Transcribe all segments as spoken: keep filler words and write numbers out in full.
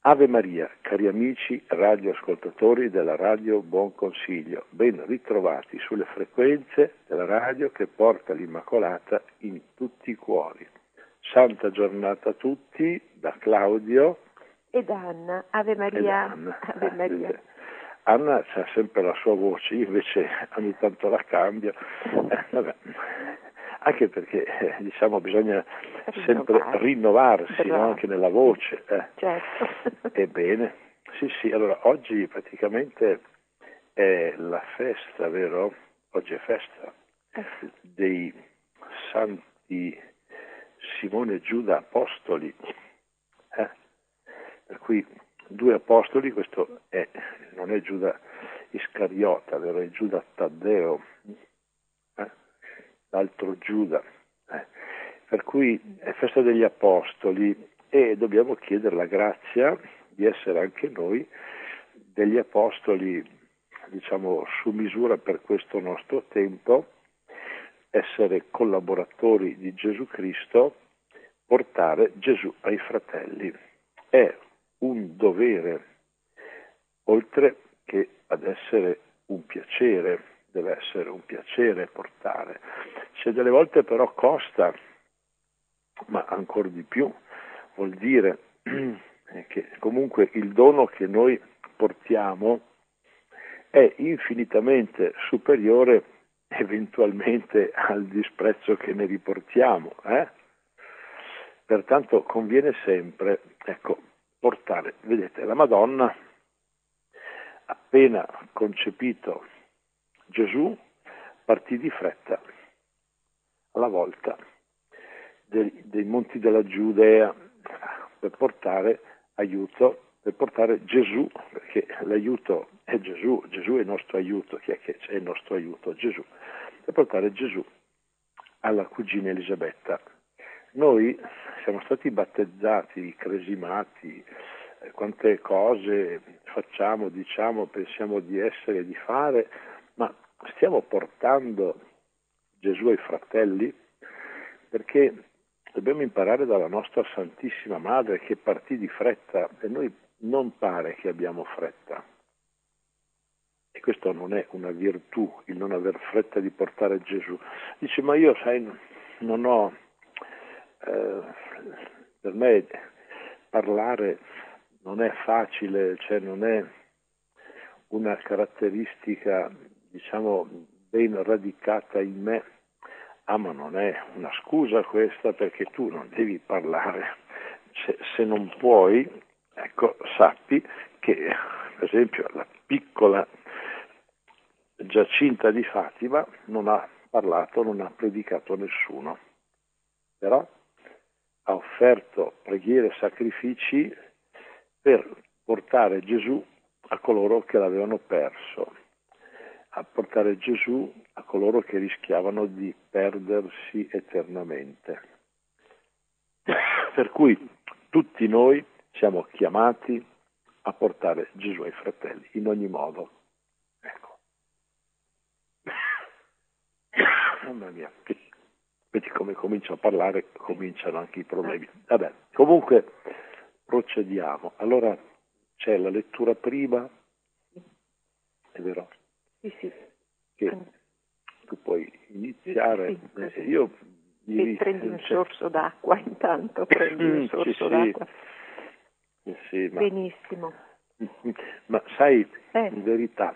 Ave Maria, cari amici radioascoltatori della Radio Buon Consiglio, ben ritrovati sulle frequenze della radio che porta l'Immacolata in tutti i cuori. Santa giornata a tutti, da Claudio e da Anna. Ave Maria. Anna. Ave Maria. Anna ha sempre la sua voce, io invece ogni tanto la cambio. Eh, vabbè. Anche perché eh, diciamo bisogna sempre Rinnovare. rinnovarsi, no? Anche nella voce. Eh. Certo. Ebbene, sì sì, allora oggi praticamente è la festa, vero? Oggi è festa Eh sì. dei santi Simone e Giuda apostoli. Eh? Per cui due apostoli, questo è, non è Giuda Iscariota, vero? È Giuda Taddeo. L'altro Giuda, eh. Per cui è festa degli apostoli e dobbiamo chiedere la grazia di essere anche noi degli apostoli, diciamo, su misura per questo nostro tempo, essere collaboratori di Gesù Cristo, portare Gesù ai fratelli. È un dovere, oltre che ad essere un piacere. Deve essere un piacere portare. Se delle volte però costa, ma ancora di più, vuol dire che comunque il dono che noi portiamo è infinitamente superiore eventualmente al disprezzo che ne riportiamo. Eh? Pertanto conviene sempre, ecco, portare. Vedete, la Madonna, appena concepito Gesù, partì di fretta alla volta dei, dei monti della Giudea per portare aiuto, per portare Gesù, perché l'aiuto è Gesù, Gesù è il nostro aiuto, chi è che c'è il nostro aiuto? Gesù, per portare Gesù alla cugina Elisabetta. Noi siamo stati battezzati, cresimati, eh, quante cose facciamo, diciamo, pensiamo di essere e di fare, ma stiamo portando Gesù ai fratelli? Perché dobbiamo imparare dalla nostra Santissima Madre che partì di fretta e noi non pare che abbiamo fretta. E questo non è una virtù, il non aver fretta di portare Gesù. Dice, ma io, sai, non ho... Eh, per me parlare non è facile, cioè non è una caratteristica, diciamo, ben radicata in me. Ah, ma non è una scusa questa, perché tu non devi parlare. Se, se non puoi, ecco, sappi che, per esempio, la piccola Giacinta di Fatima non ha parlato, non ha predicato nessuno. Però ha offerto preghiere e sacrifici per portare Gesù a coloro che l'avevano perso, a portare Gesù a coloro che rischiavano di perdersi eternamente. Per cui tutti noi siamo chiamati a portare Gesù ai fratelli, in ogni modo. Ecco. Mamma mia, vedi come comincio a parlare, cominciano anche i problemi. Vabbè, comunque procediamo. Allora c'è la lettura prima, è vero? Sì, sì. Che tu puoi iniziare. Sì, sì, Io ieri, prendi un sorso d'acqua intanto, prendi un sorso sì, d'acqua. Sì, sì, ma... Benissimo. Ma sai, eh. in verità,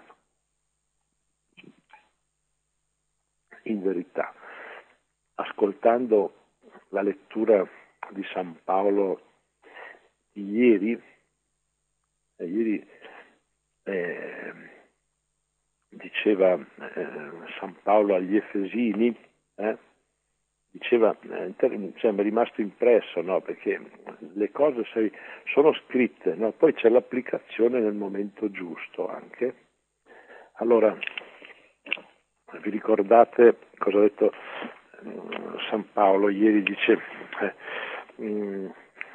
in verità, ascoltando la lettura di San Paolo di ieri, eh, ieri eh, diceva eh, San Paolo agli Efesini, eh, diceva, eh, cioè, mi è rimasto impresso, no? Perché le cose sai, sono scritte, no? Poi c'è l'applicazione nel momento giusto anche. Allora, vi ricordate cosa ha detto eh, San Paolo ieri? Dice, eh, mh,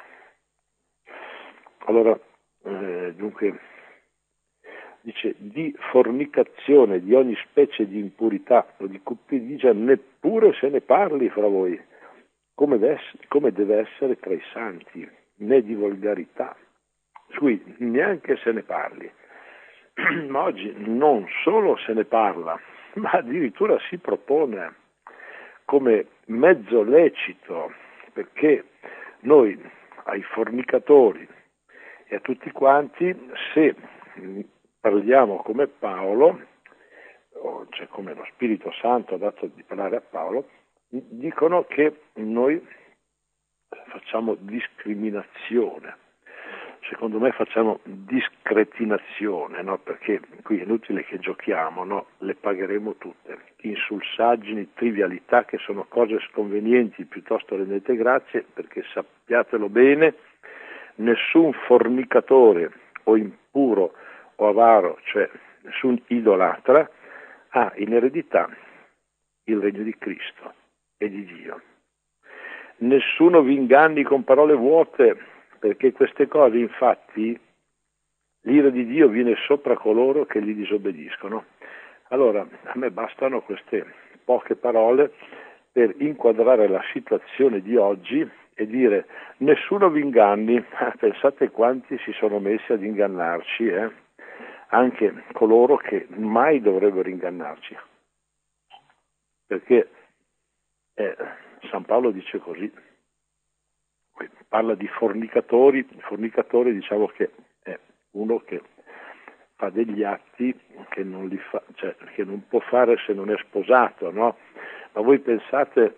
allora, eh, dunque, dice, di fornicazione, di ogni specie di impurità o di cupidigia neppure se ne parli fra voi, come deve essere tra i santi, né di volgarità, cui neanche se ne parli. Ma oggi non solo se ne parla, ma addirittura si propone come mezzo lecito, perché noi ai fornicatori e a tutti quanti, se parliamo come Paolo, cioè come lo Spirito Santo ha dato di parlare a Paolo, dicono che noi facciamo discriminazione. Secondo me facciamo discretinazione, no? Perché qui è inutile che giochiamo, no? Le pagheremo tutte. Insulsaggini, trivialità, che sono cose sconvenienti, piuttosto rendete grazie, perché sappiatelo bene, nessun fornicatore o impuro o avaro, cioè nessun idolatra, ha in eredità il regno di Cristo e di Dio. Nessuno vi inganni con parole vuote, perché queste cose, infatti, l'ira di Dio viene sopra coloro che gli disobbediscono. Allora, a me bastano queste poche parole per inquadrare la situazione di oggi e dire: nessuno vi inganni. Pensate quanti si sono messi ad ingannarci, eh? Anche coloro che mai dovrebbero ingannarci. Perché eh, San Paolo dice così. Parla di fornicatori, il fornicatore diciamo che è uno che fa degli atti che non, li fa, cioè, che non può fare se non è sposato, no? Ma voi pensate,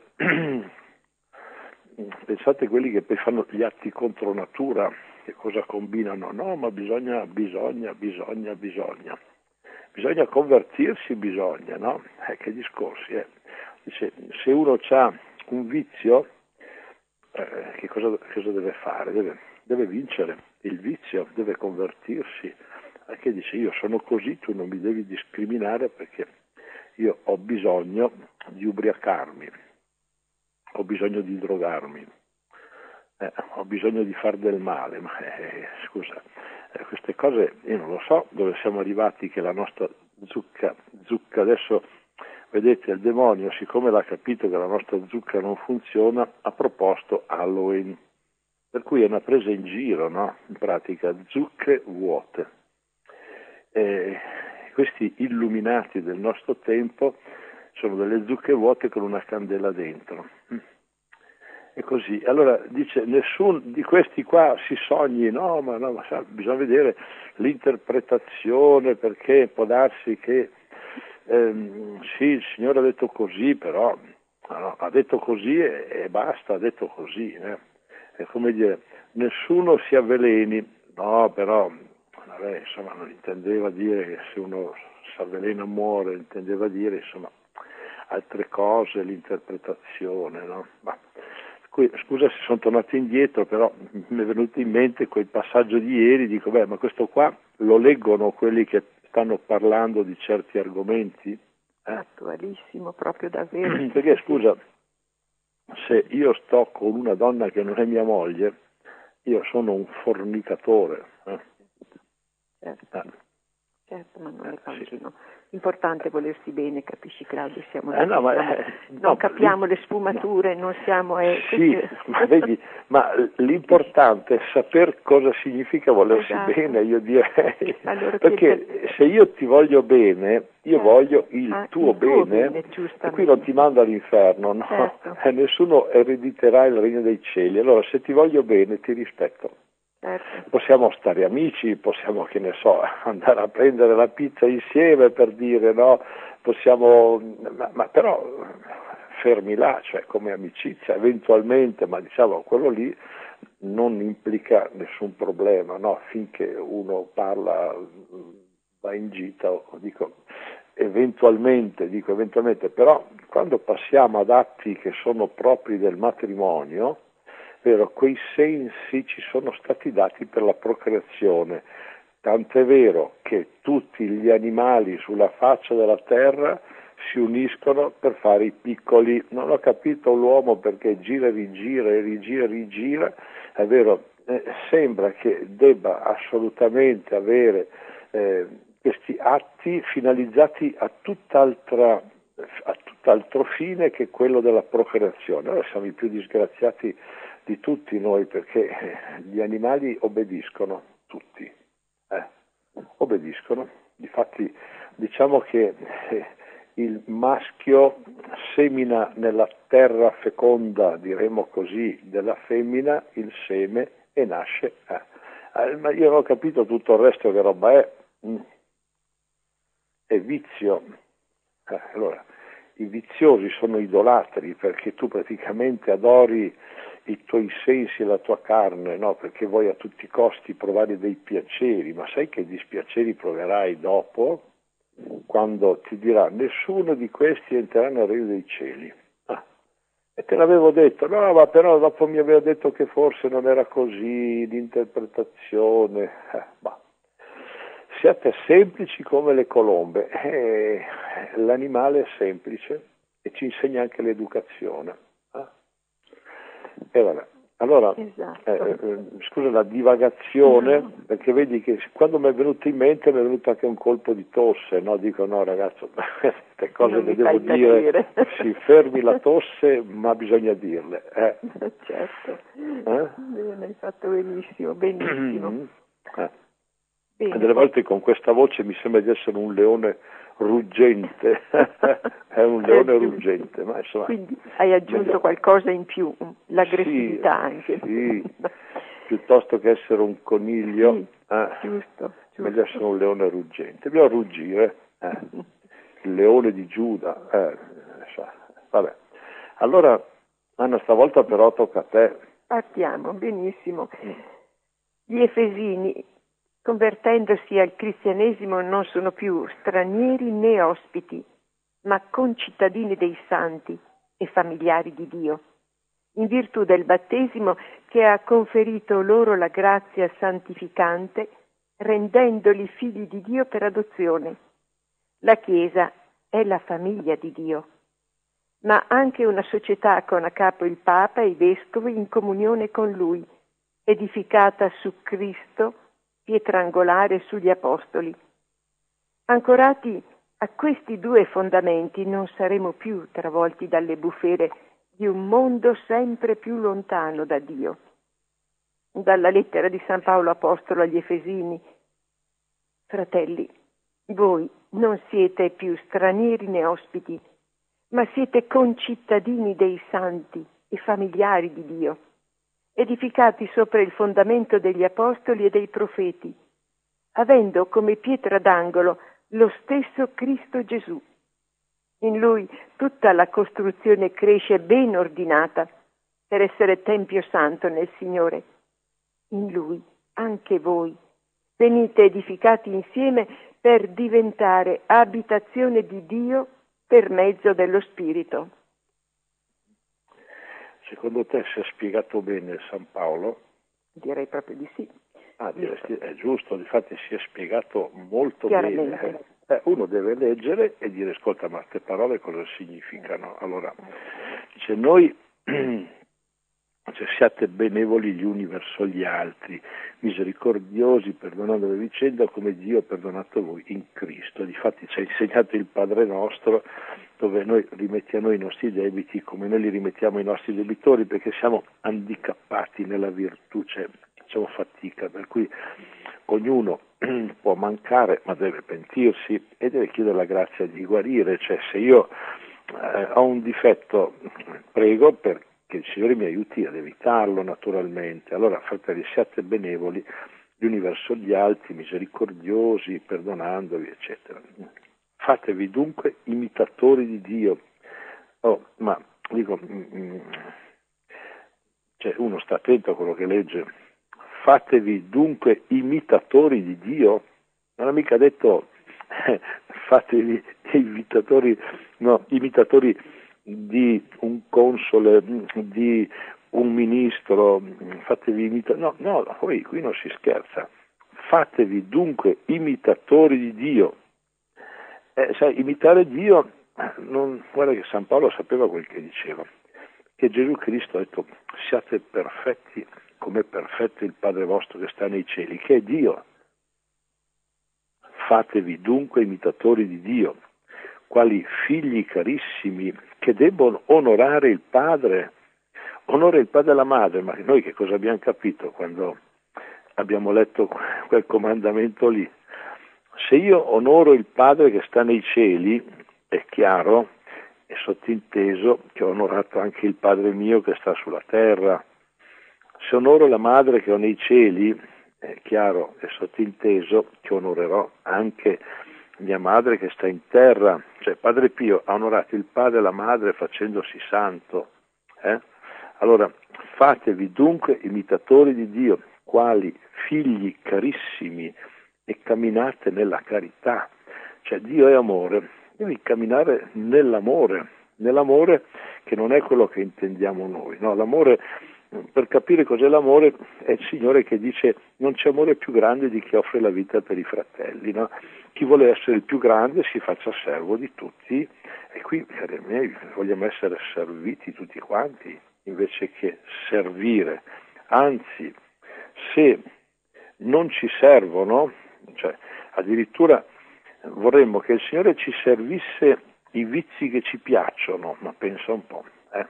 pensate quelli che poi fanno gli atti contro natura, che cosa combinano? No, ma bisogna, bisogna, bisogna, bisogna. Bisogna convertirsi, bisogna, no? Eh, che discorsi, eh? Dice, se uno ha un vizio, Eh, che cosa, cosa deve fare? Deve, deve vincere il vizio, deve convertirsi. Anche dice: io sono così, tu non mi devi discriminare perché io ho bisogno di ubriacarmi, ho bisogno di drogarmi, eh, ho bisogno di far del male. Ma eh, scusa, eh, queste cose io non lo so dove siamo arrivati, che la nostra zucca, zucca adesso... Vedete, il demonio, siccome l'ha capito che la nostra zucca non funziona, ha proposto Halloween, per cui è una presa in giro, no? In pratica, zucche vuote. E questi illuminati del nostro tempo sono delle zucche vuote con una candela dentro. E così. Allora dice, nessuno di questi qua si sogni, no, ma, no, ma sa, bisogna vedere l'interpretazione, perché può darsi che Eh, sì, il Signore ha detto così, però no, ha detto così e, e basta, ha detto così. Eh. È come dire, nessuno si avveleni, no, però vabbè, insomma, non intendeva dire che se uno si avvelena muore, intendeva dire insomma altre cose, l'interpretazione, no? Ma, qui, scusa se sono tornato indietro, però mi è venuto in mente quel passaggio di ieri, dico, beh, ma questo qua lo leggono quelli che stanno parlando di certi argomenti? Eh? Attualissimo, proprio davvero. Perché scusa, se io sto con una donna che non è mia moglie, io sono un fornicatore. Eh? Certo, eh. certo, ma non eh, le immagino. Sì. Importante volersi bene, capisci Claudio? Siamo eh, no, ma, siamo, eh, non no, capiamo lì, le sfumature, no. non siamo... Eh, sì, ma, vedi, ma l'importante è saper cosa significa volersi esatto. bene, io direi. Allora, perché che... se io ti voglio bene, io certo. voglio il ah, tuo il tuo bene, bene e qui non ti mando all'inferno, no? Certo. Eh, nessuno erediterà il regno dei cieli. Allora, se ti voglio bene, ti rispetto. Certo. Possiamo stare amici, possiamo, che ne so, andare a prendere la pizza insieme, per dire, no? Possiamo, ma, ma però fermi là, cioè come amicizia, eventualmente, ma diciamo quello lì non implica nessun problema, no? Finché uno parla, va in gita, o dico eventualmente, dico eventualmente, però quando passiamo ad atti che sono propri del matrimonio, vero, quei sensi ci sono stati dati per la procreazione, tant'è vero che tutti gli animali sulla faccia della terra si uniscono per fare i piccoli. Non ho capito l'uomo perché gira e rigira e rigira e rigira, è vero, eh, sembra che debba assolutamente avere eh, questi atti finalizzati a tutt'altra, a tutt'altro fine che quello della procreazione. Allora siamo i più disgraziati di tutti noi, perché gli animali obbediscono, tutti, eh, obbediscono. Difatti diciamo che eh, il maschio semina nella terra feconda, diremo così, della femmina il seme e nasce. Eh. Eh, ma io non ho capito tutto il resto che roba è. Mm. È vizio. Eh, allora, i viziosi sono idolatri perché tu praticamente adori i tuoi sensi e la tua carne, no? Perché vuoi a tutti i costi provare dei piaceri, ma sai che dispiaceri proverai dopo? Quando ti dirà nessuno di questi entrerà nel regno dei cieli. Ah, e te l'avevo detto, no, ma però dopo mi aveva detto che forse non era così l'interpretazione. Eh, bah. Siate semplici come le colombe. Eh, l'animale è semplice e ci insegna anche l'educazione. Eh? E vabbè. Allora, esatto. eh, eh, scusa la divagazione, no. perché vedi che quando mi è venuto in mente mi è venuto anche un colpo di tosse, no? Dico no ragazzo, queste cose non le devo dire, si fermi la tosse, ma bisogna dirle. Eh. Certo, eh? bene, hai fatto benissimo, benissimo. eh. Bene, Delle poi... volte con questa voce mi sembra di essere un leone ruggente, è un leone ruggente, ma insomma... Quindi hai aggiunto meglio... qualcosa in più, l'aggressività sì, anche. Sì, piuttosto che essere un coniglio, sì, eh, giusto, giusto. meglio essere un leone ruggente, bisogna ruggire, eh. Il leone di Giuda, eh, vabbè. Allora, Anna, stavolta però tocca a te. Partiamo, benissimo. Gli Efesini, convertendosi al cristianesimo, non sono più stranieri né ospiti, ma concittadini dei santi e familiari di Dio, in virtù del battesimo che ha conferito loro la grazia santificante, rendendoli figli di Dio per adozione. La Chiesa è la famiglia di Dio, ma anche una società con a capo il Papa e i Vescovi in comunione con Lui, edificata su Cristo, pietra angolare sugli Apostoli. Ancorati a questi due fondamenti non saremo più travolti dalle bufere di un mondo sempre più lontano da Dio. Dalla lettera di San Paolo Apostolo agli Efesini: fratelli, voi non siete più stranieri né ospiti, ma siete concittadini dei santi e familiari di Dio, edificati sopra il fondamento degli apostoli e dei profeti, avendo come pietra d'angolo lo stesso Cristo Gesù. In Lui tutta la costruzione cresce ben ordinata per essere tempio santo nel Signore. In Lui anche voi venite edificati insieme per diventare abitazione di Dio per mezzo dello Spirito. Secondo te si è spiegato bene San Paolo? Direi proprio di sì. Ah, diresti, è giusto, infatti si è spiegato molto bene. Eh, uno deve leggere e dire, ascolta, ma queste parole cosa significano? Allora, dice, noi, cioè, siate benevoli gli uni verso gli altri, misericordiosi, perdonando le vicende come Dio ha perdonato voi in Cristo. Difatti ci ha insegnato il Padre nostro, dove noi rimettiamo i nostri debiti come noi li rimettiamo ai nostri debitori, perché siamo handicappati nella virtù, cioè facciamo fatica, per cui ognuno può mancare ma deve pentirsi e deve chiedere la grazia di guarire. Cioè, se io eh, ho un difetto, prego perché il Signore mi aiuti ad evitarlo, naturalmente. Allora, fratelli, siate benevoli gli uni verso gli altri, misericordiosi, perdonandovi, eccetera. Fatevi dunque imitatori di Dio. Oh, ma dico, mm, cioè uno sta attento a quello che legge. Fatevi dunque imitatori di Dio. Non ha mica detto eh, fatevi imitatori, no, imitatori di un console, di un ministro, fatevi imitatori. No, no, poi qui non si scherza. Fatevi dunque imitatori di Dio. Eh, sai, imitare Dio, non, guarda che San Paolo sapeva quel che diceva, che Gesù Cristo ha detto siate perfetti come è perfetto il Padre vostro che sta nei cieli, che è Dio. Fatevi dunque imitatori di Dio, quali figli carissimi che debbono onorare il Padre. onora il padre e la madre, ma noi che cosa abbiamo capito quando abbiamo letto quel comandamento lì? Se io onoro il padre che sta nei cieli, è chiaro, è sottinteso che ho onorato anche il padre mio che sta sulla terra. Se onoro la madre che ho nei cieli, è chiaro, è sottinteso che onorerò anche mia madre che sta in terra. Cioè Padre Pio ha onorato il padre e la madre facendosi santo. Eh? Allora, fatevi dunque imitatori di Dio, quali figli carissimi, e camminate nella carità. Cioè Dio è amore, devi camminare nell'amore, nell'amore che non è quello che intendiamo noi, no? L'amore, per capire cos'è l'amore, è il Signore che dice non c'è amore più grande di chi offre la vita per i fratelli, no? Chi vuole essere il più grande si faccia servo di tutti, e qui, cari miei, vogliamo essere serviti tutti quanti invece che servire. Anzi, se non ci servono, cioè addirittura vorremmo che il Signore ci servisse i vizi che ci piacciono, ma pensa un po', eh?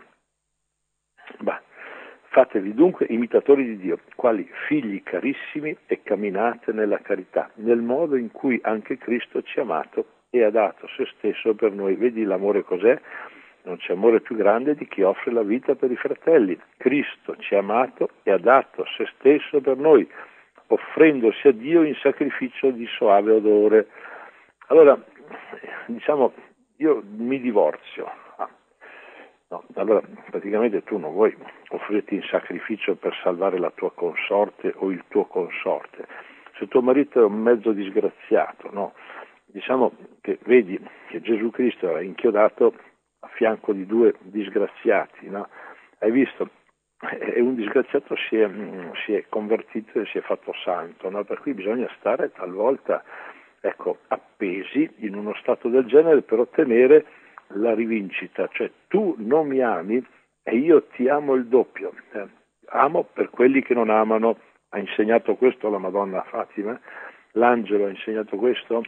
Bah, fatevi dunque imitatori di Dio, quali figli carissimi, e camminate nella carità, nel modo in cui anche Cristo ci ha amato e ha dato se stesso per noi. Vedi l'amore cos'è? Non c'è amore più grande di chi offre la vita per i fratelli. Cristo ci ha amato e ha dato se stesso per noi, offrendosi a Dio in sacrificio di soave odore. Allora, diciamo, io mi divorzio. Ah, no, allora, praticamente tu non vuoi offrirti in sacrificio per salvare la tua consorte o il tuo consorte. Se tuo marito è un mezzo disgraziato, no? Diciamo che vedi che Gesù Cristo era inchiodato a fianco di due disgraziati, no? Hai visto? E un disgraziato si è, si è convertito e si è fatto santo, no? Per cui bisogna stare talvolta, ecco, appesi in uno stato del genere per ottenere la rivincita, cioè tu non mi ami e io ti amo il doppio, eh? Amo per quelli che non amano. Ha insegnato questo la Madonna Fatima, l'angelo ha insegnato questo,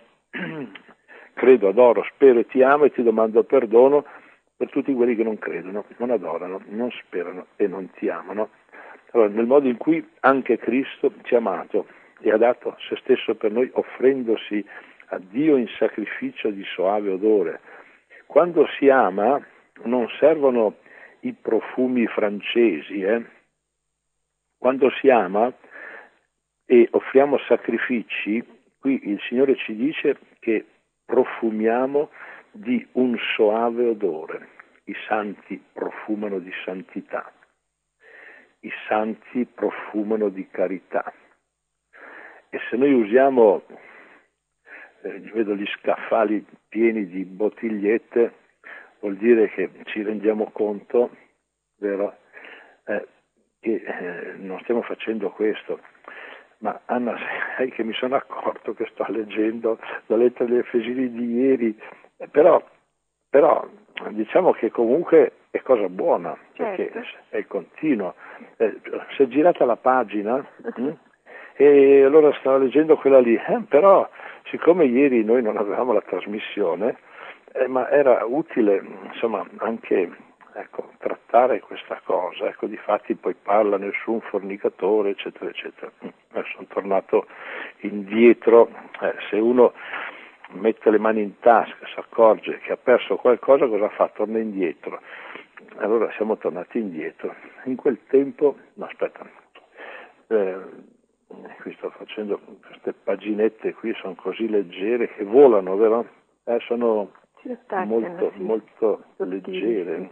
credo, adoro, spero e ti amo e ti domando perdono per tutti quelli che non credono, non adorano, non sperano e non ti amano. Allora, nel modo in cui anche Cristo ci ha amato e ha dato se stesso per noi, offrendosi a Dio in sacrificio di soave odore. Quando si ama non servono i profumi francesi, eh? Quando si ama e offriamo sacrifici, qui il Signore ci dice che profumiamo di un soave odore. I santi profumano di santità, i santi profumano di carità. E se noi usiamo, eh, vedo gli scaffali pieni di bottigliette, vuol dire che ci rendiamo conto, vero, eh, che eh, non stiamo facendo questo. Ma Anna, sai che mi sono accorto che sto leggendo la lettera degli Efesini di ieri, però, però diciamo che comunque è cosa buona, perché certo, è continuo. Eh, si è girata la pagina mh? E allora stavo leggendo quella lì, eh, però siccome ieri noi non avevamo la trasmissione, eh, ma era utile insomma anche, ecco, trattare questa cosa, ecco, difatti poi parla nessun fornicatore, eccetera, eccetera. Eh, sono tornato indietro, eh, se uno mette le mani in tasca, si accorge che ha perso qualcosa, cosa fa? Torna indietro. Allora siamo tornati indietro. In quel tempo, no aspetta, eh, qui sto facendo queste paginette qui, sono così leggere che volano, vero? Eh, sono molto, sì, molto leggere.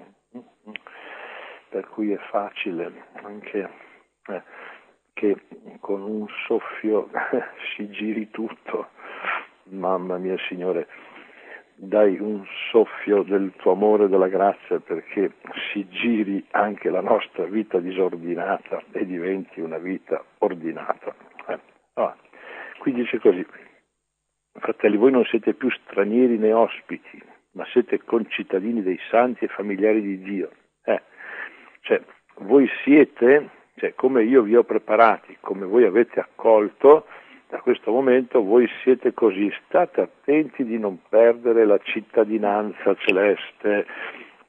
Per cui è facile anche eh, che con un soffio si giri tutto. Mamma mia, Signore, dai un soffio del tuo amore e della grazia perché si giri anche la nostra vita disordinata e diventi una vita ordinata. Eh. Ah, qui dice così: fratelli, voi non siete più stranieri né ospiti, ma siete concittadini dei santi e familiari di Dio. Eh. Cioè, voi siete, cioè, come io vi ho preparati, come voi avete accolto, da questo momento voi siete così. State attenti di non perdere la cittadinanza celeste,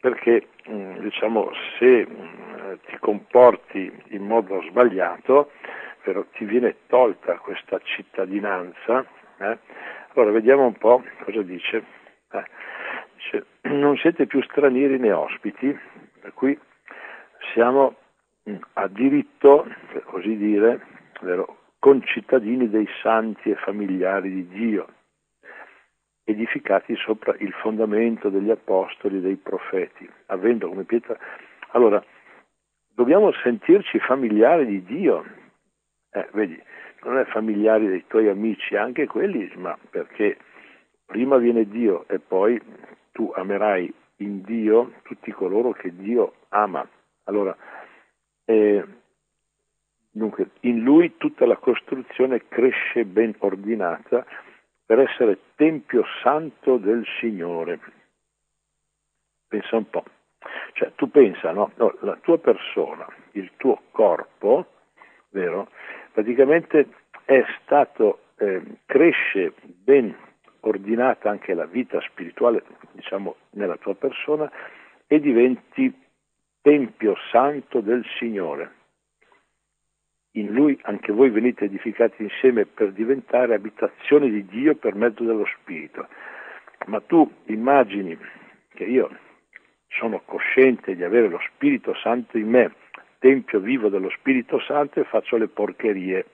perché diciamo se ti comporti in modo sbagliato, però ti viene tolta questa cittadinanza. Eh? Allora vediamo un po' cosa dice. Eh, dice: non siete più stranieri né ospiti, per cui siamo a diritto, per così dire, vero, concittadini dei santi e familiari di Dio, edificati sopra il fondamento degli apostoli e dei profeti, avendo come pietra. Allora, dobbiamo sentirci familiari di Dio. Eh, vedi, non è familiari dei tuoi amici, anche quelli, ma perché prima viene Dio e poi tu amerai in Dio tutti coloro che Dio ama. Allora, eh, dunque, in Lui tutta la costruzione cresce ben ordinata per essere tempio santo del Signore. Pensa un po'. Cioè, tu pensa, no? No, la tua persona, il tuo corpo, vero? Praticamente è stato, eh, cresce ben ordinata anche la vita spirituale, diciamo, nella tua persona, e diventi tempio santo del Signore. In Lui anche voi venite edificati insieme per diventare abitazione di Dio per mezzo dello Spirito. Ma tu immagini che io sono cosciente di avere lo Spirito Santo in me, tempio vivo dello Spirito Santo, e faccio le porcherie.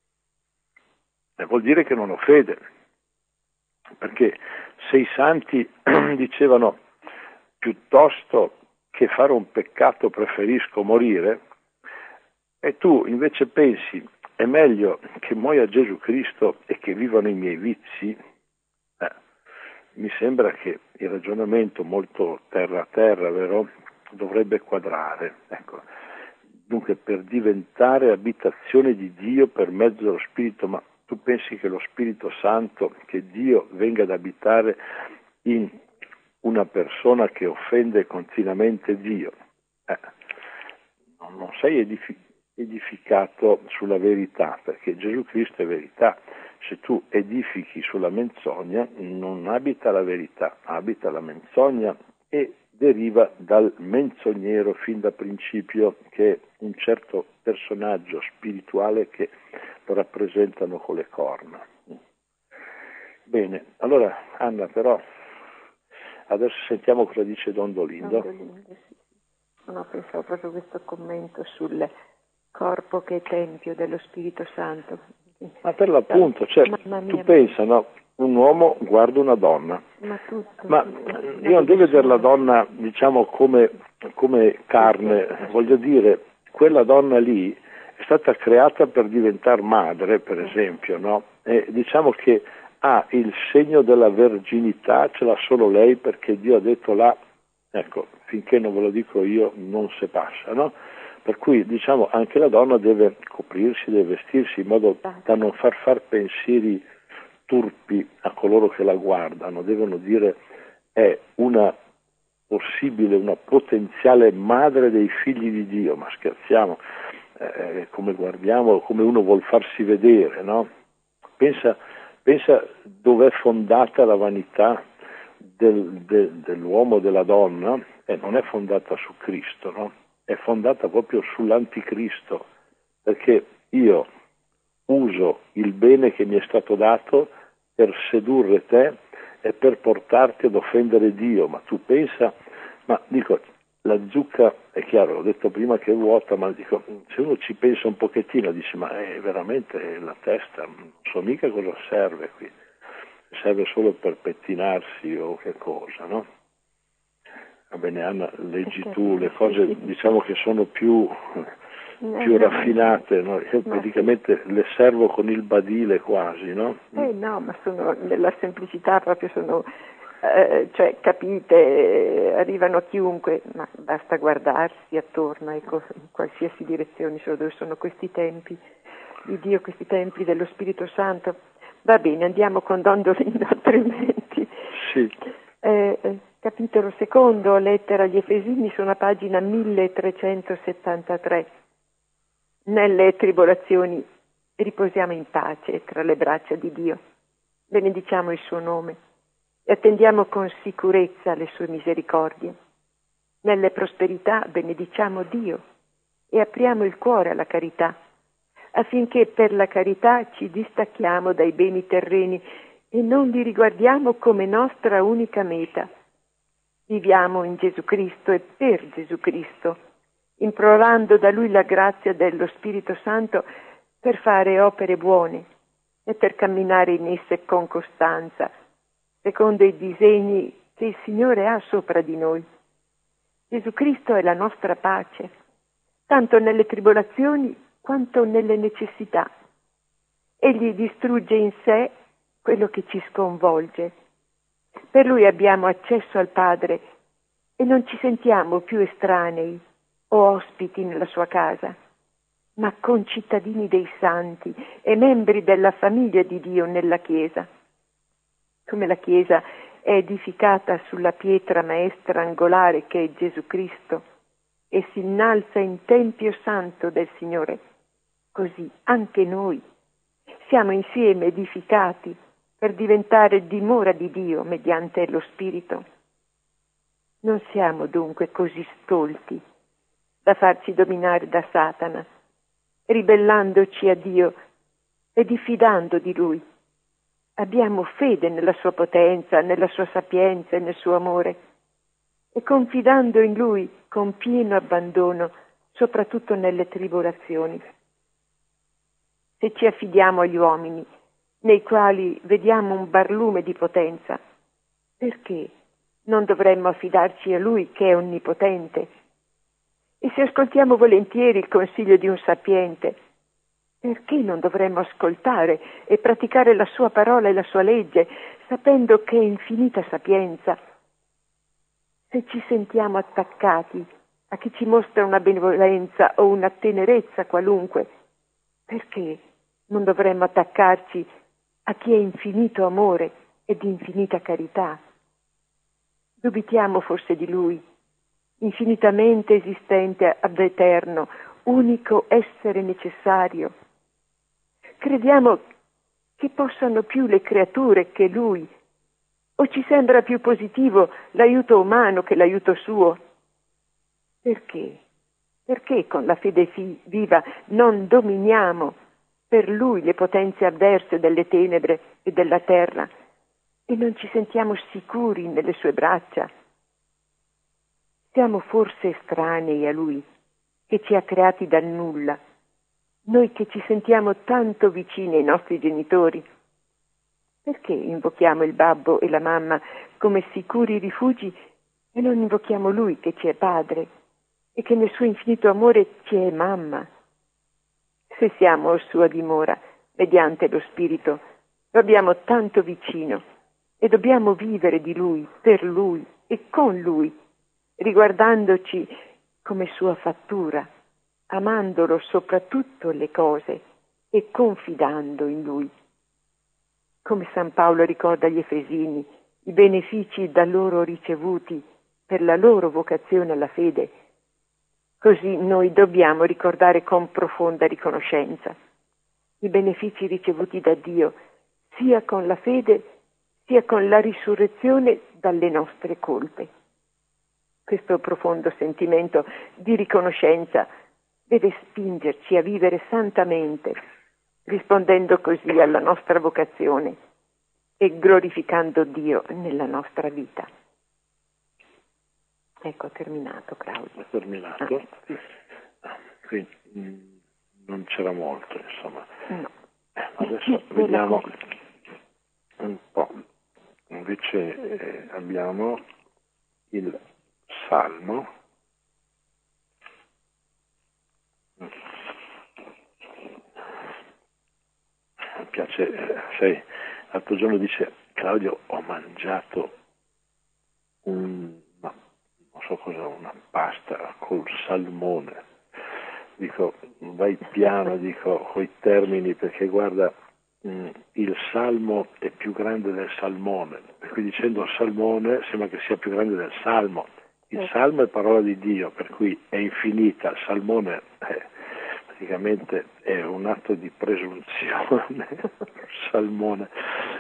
E vuol dire che non ho fede, perché se i santi dicevano piuttosto che fare un peccato preferisco morire, e tu invece pensi è meglio che muoia Gesù Cristo e che vivano i miei vizi, eh, mi sembra che il ragionamento molto terra a terra, vero, dovrebbe quadrare. Ecco. Dunque, per diventare abitazione di Dio per mezzo dello Spirito, ma tu pensi che lo Spirito Santo, che Dio venga ad abitare in una persona che offende continuamente Dio? Eh, non sei edificato. edificato sulla verità, perché Gesù Cristo è verità. Se tu edifichi sulla menzogna, non abita la verità, abita la menzogna, e deriva dal menzognero fin da principio, che è un certo personaggio spirituale che lo rappresentano con le corna. Bene, allora Anna, però adesso sentiamo cosa dice Don Dolindo. Don Dolindo, sì. No, pensavo proprio questo commento sul corpo che è tempio dello Spirito Santo. Ma per l'appunto, cioè, tu pensa, no? Un uomo guarda una donna, ma, tutto, ma tutto. io non devo vedere la donna, diciamo, come, come carne, voglio dire, quella donna lì è stata creata per diventare madre, per esempio, no? E diciamo che ha il segno della verginità, ce l'ha solo lei, perché Dio ha detto là, ecco, finché non ve lo dico io non si passa, no? Per cui, diciamo, anche la donna deve coprirsi, deve vestirsi in modo da non far far pensieri turpi a coloro che la guardano. Devono dire è una possibile, una potenziale madre dei figli di Dio. Ma scherziamo, eh, come guardiamo, come uno vuol farsi vedere, no? Pensa, pensa dov'è fondata la vanità del, del, dell'uomo o della donna, e eh, non è fondata su Cristo, no? È fondata proprio sull'anticristo, perché io uso il bene che mi è stato dato per sedurre te e per portarti ad offendere Dio. Ma tu pensa, ma dico, la zucca è chiaro, l'ho detto prima che è vuota, ma dico, se uno ci pensa un pochettino dice, ma è veramente la testa, non so mica cosa serve qui, serve solo per pettinarsi o che cosa, no? Va bene, Anna, leggi tu le cose, diciamo, che sono più, più raffinate, no? Io praticamente le servo con il badile quasi, no? Eh no, ma sono nella semplicità, proprio sono, eh, cioè, capite, eh, arrivano a chiunque, ma basta guardarsi attorno, ecco, in qualsiasi direzione, solo dove sono questi tempi di Dio, questi tempi dello Spirito Santo. Va bene, andiamo con Don Dolindo, altrimenti. Sì. Eh, eh, capitolo secondo, lettera agli Efesini, sono a pagina milletrecentosettantatré. Nelle tribolazioni riposiamo in pace tra le braccia di Dio, benediciamo il suo nome e attendiamo con sicurezza le sue misericordie. Nelle prosperità benediciamo Dio e apriamo il cuore alla carità, affinché per la carità ci distacchiamo dai beni terreni e non li riguardiamo come nostra unica meta. Viviamo in Gesù Cristo e per Gesù Cristo, implorando da Lui la grazia dello Spirito Santo per fare opere buone e per camminare in esse con costanza, secondo i disegni che il Signore ha sopra di noi. Gesù Cristo è la nostra pace, tanto nelle tribolazioni quanto nelle necessità. Egli distrugge in sé quello che ci sconvolge. Per Lui abbiamo accesso al Padre e non ci sentiamo più estranei o ospiti nella sua casa, ma concittadini dei santi e membri della famiglia di Dio nella Chiesa. Come la Chiesa è edificata sulla pietra maestra angolare che è Gesù Cristo e si innalza in Tempio Santo del Signore, così anche noi siamo insieme edificati per diventare dimora di Dio mediante lo Spirito. Non siamo dunque così stolti da farci dominare da Satana, ribellandoci a Dio e diffidando di Lui. Abbiamo fede nella sua potenza, nella sua sapienza e nel suo amore e confidando in Lui con pieno abbandono, soprattutto nelle tribolazioni. Se ci affidiamo agli uomini, nei quali vediamo un barlume di potenza, perché non dovremmo affidarci a Lui che è onnipotente? E se ascoltiamo volentieri il consiglio di un sapiente, perché non dovremmo ascoltare e praticare la sua parola e la sua legge, sapendo che è infinita sapienza? Se ci sentiamo attaccati a chi ci mostra una benevolenza o una tenerezza qualunque, perché non dovremmo attaccarci a chi è infinito amore ed infinita carità? Dubitiamo forse di Lui, infinitamente esistente ad eterno, unico essere necessario? Crediamo che possano più le creature che Lui? O ci sembra più positivo l'aiuto umano che l'aiuto suo? Perché? Perché con la fede fi- viva non dominiamo per Lui le potenze avverse delle tenebre e della terra e non ci sentiamo sicuri nelle sue braccia? Siamo forse estranei a Lui, che ci ha creati dal nulla, noi che ci sentiamo tanto vicini ai nostri genitori? Perché invochiamo il babbo e la mamma come sicuri rifugi e non invochiamo Lui che ci è padre e che nel suo infinito amore ci è mamma? Se siamo sua dimora, mediante lo Spirito, lo abbiamo tanto vicino e dobbiamo vivere di Lui, per Lui e con Lui, riguardandoci come sua fattura, amandolo sopra tutte le cose e confidando in Lui. Come San Paolo ricorda agli Efesini i benefici da loro ricevuti per la loro vocazione alla fede, così noi dobbiamo ricordare con profonda riconoscenza i benefici ricevuti da Dio, sia con la fede, sia con la risurrezione dalle nostre colpe. Questo profondo sentimento di riconoscenza deve spingerci a vivere santamente, rispondendo così alla nostra vocazione e glorificando Dio nella nostra vita. Ecco, terminato, Claudio. È terminato? Ah, sì. Sì, mh, non c'era molto, insomma. No. Adesso vediamo un po'. Invece eh, abbiamo il Salmo. Mi piace, eh, sai, l'altro giorno dice Claudio, ho mangiato un, una, non so cosa, una pasta col salmone. Dico, vai piano, dico, coi termini, perché guarda, mh, il salmo è più grande del salmone, e qui dicendo salmone sembra che sia più grande del salmo. Il salmo è parola di Dio, per cui è infinita, il salmone è, praticamente è un atto di presunzione, salmone.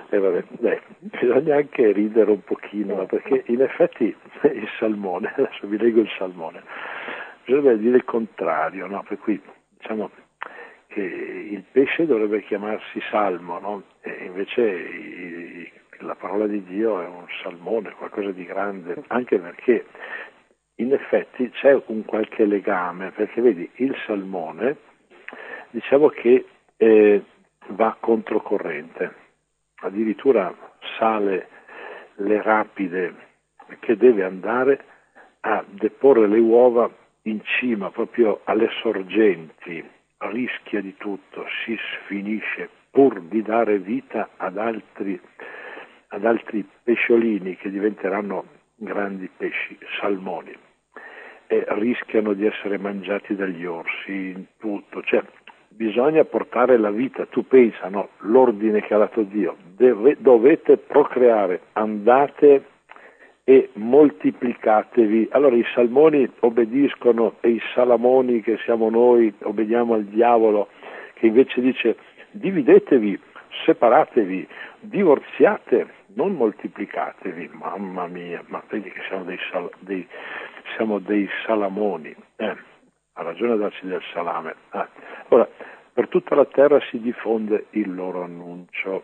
E vabbè, dai, bisogna anche ridere un pochino, perché in effetti il salmone, adesso vi leggo il salmone, bisogna dire il contrario, no? Per cui diciamo che il pesce dovrebbe chiamarsi salmo, no? E invece i, la parola di Dio è un salmone, qualcosa di grande, anche perché in effetti c'è un qualche legame, perché vedi, il salmone diciamo che eh, va controcorrente, addirittura sale le rapide, che deve andare a deporre le uova in cima, proprio alle sorgenti, rischia di tutto, si sfinisce pur di dare vita ad altri, ad altri pesciolini che diventeranno grandi pesci, salmoni, e rischiano di essere mangiati dagli orsi in tutto, cioè bisogna portare la vita. Tu pensa, no? L'ordine che ha dato Dio, Deve, dovete procreare, andate e moltiplicatevi. Allora i salmoni obbediscono e i salamoni, che siamo noi, obbediamo al diavolo, che invece dice dividetevi, separatevi, divorziate, non moltiplicatevi. Mamma mia, ma vedi che siamo dei, sal, dei, siamo dei salamoni. Eh, ha ragione a darci del salame. Eh. Ora, per tutta la terra si diffonde il loro annuncio.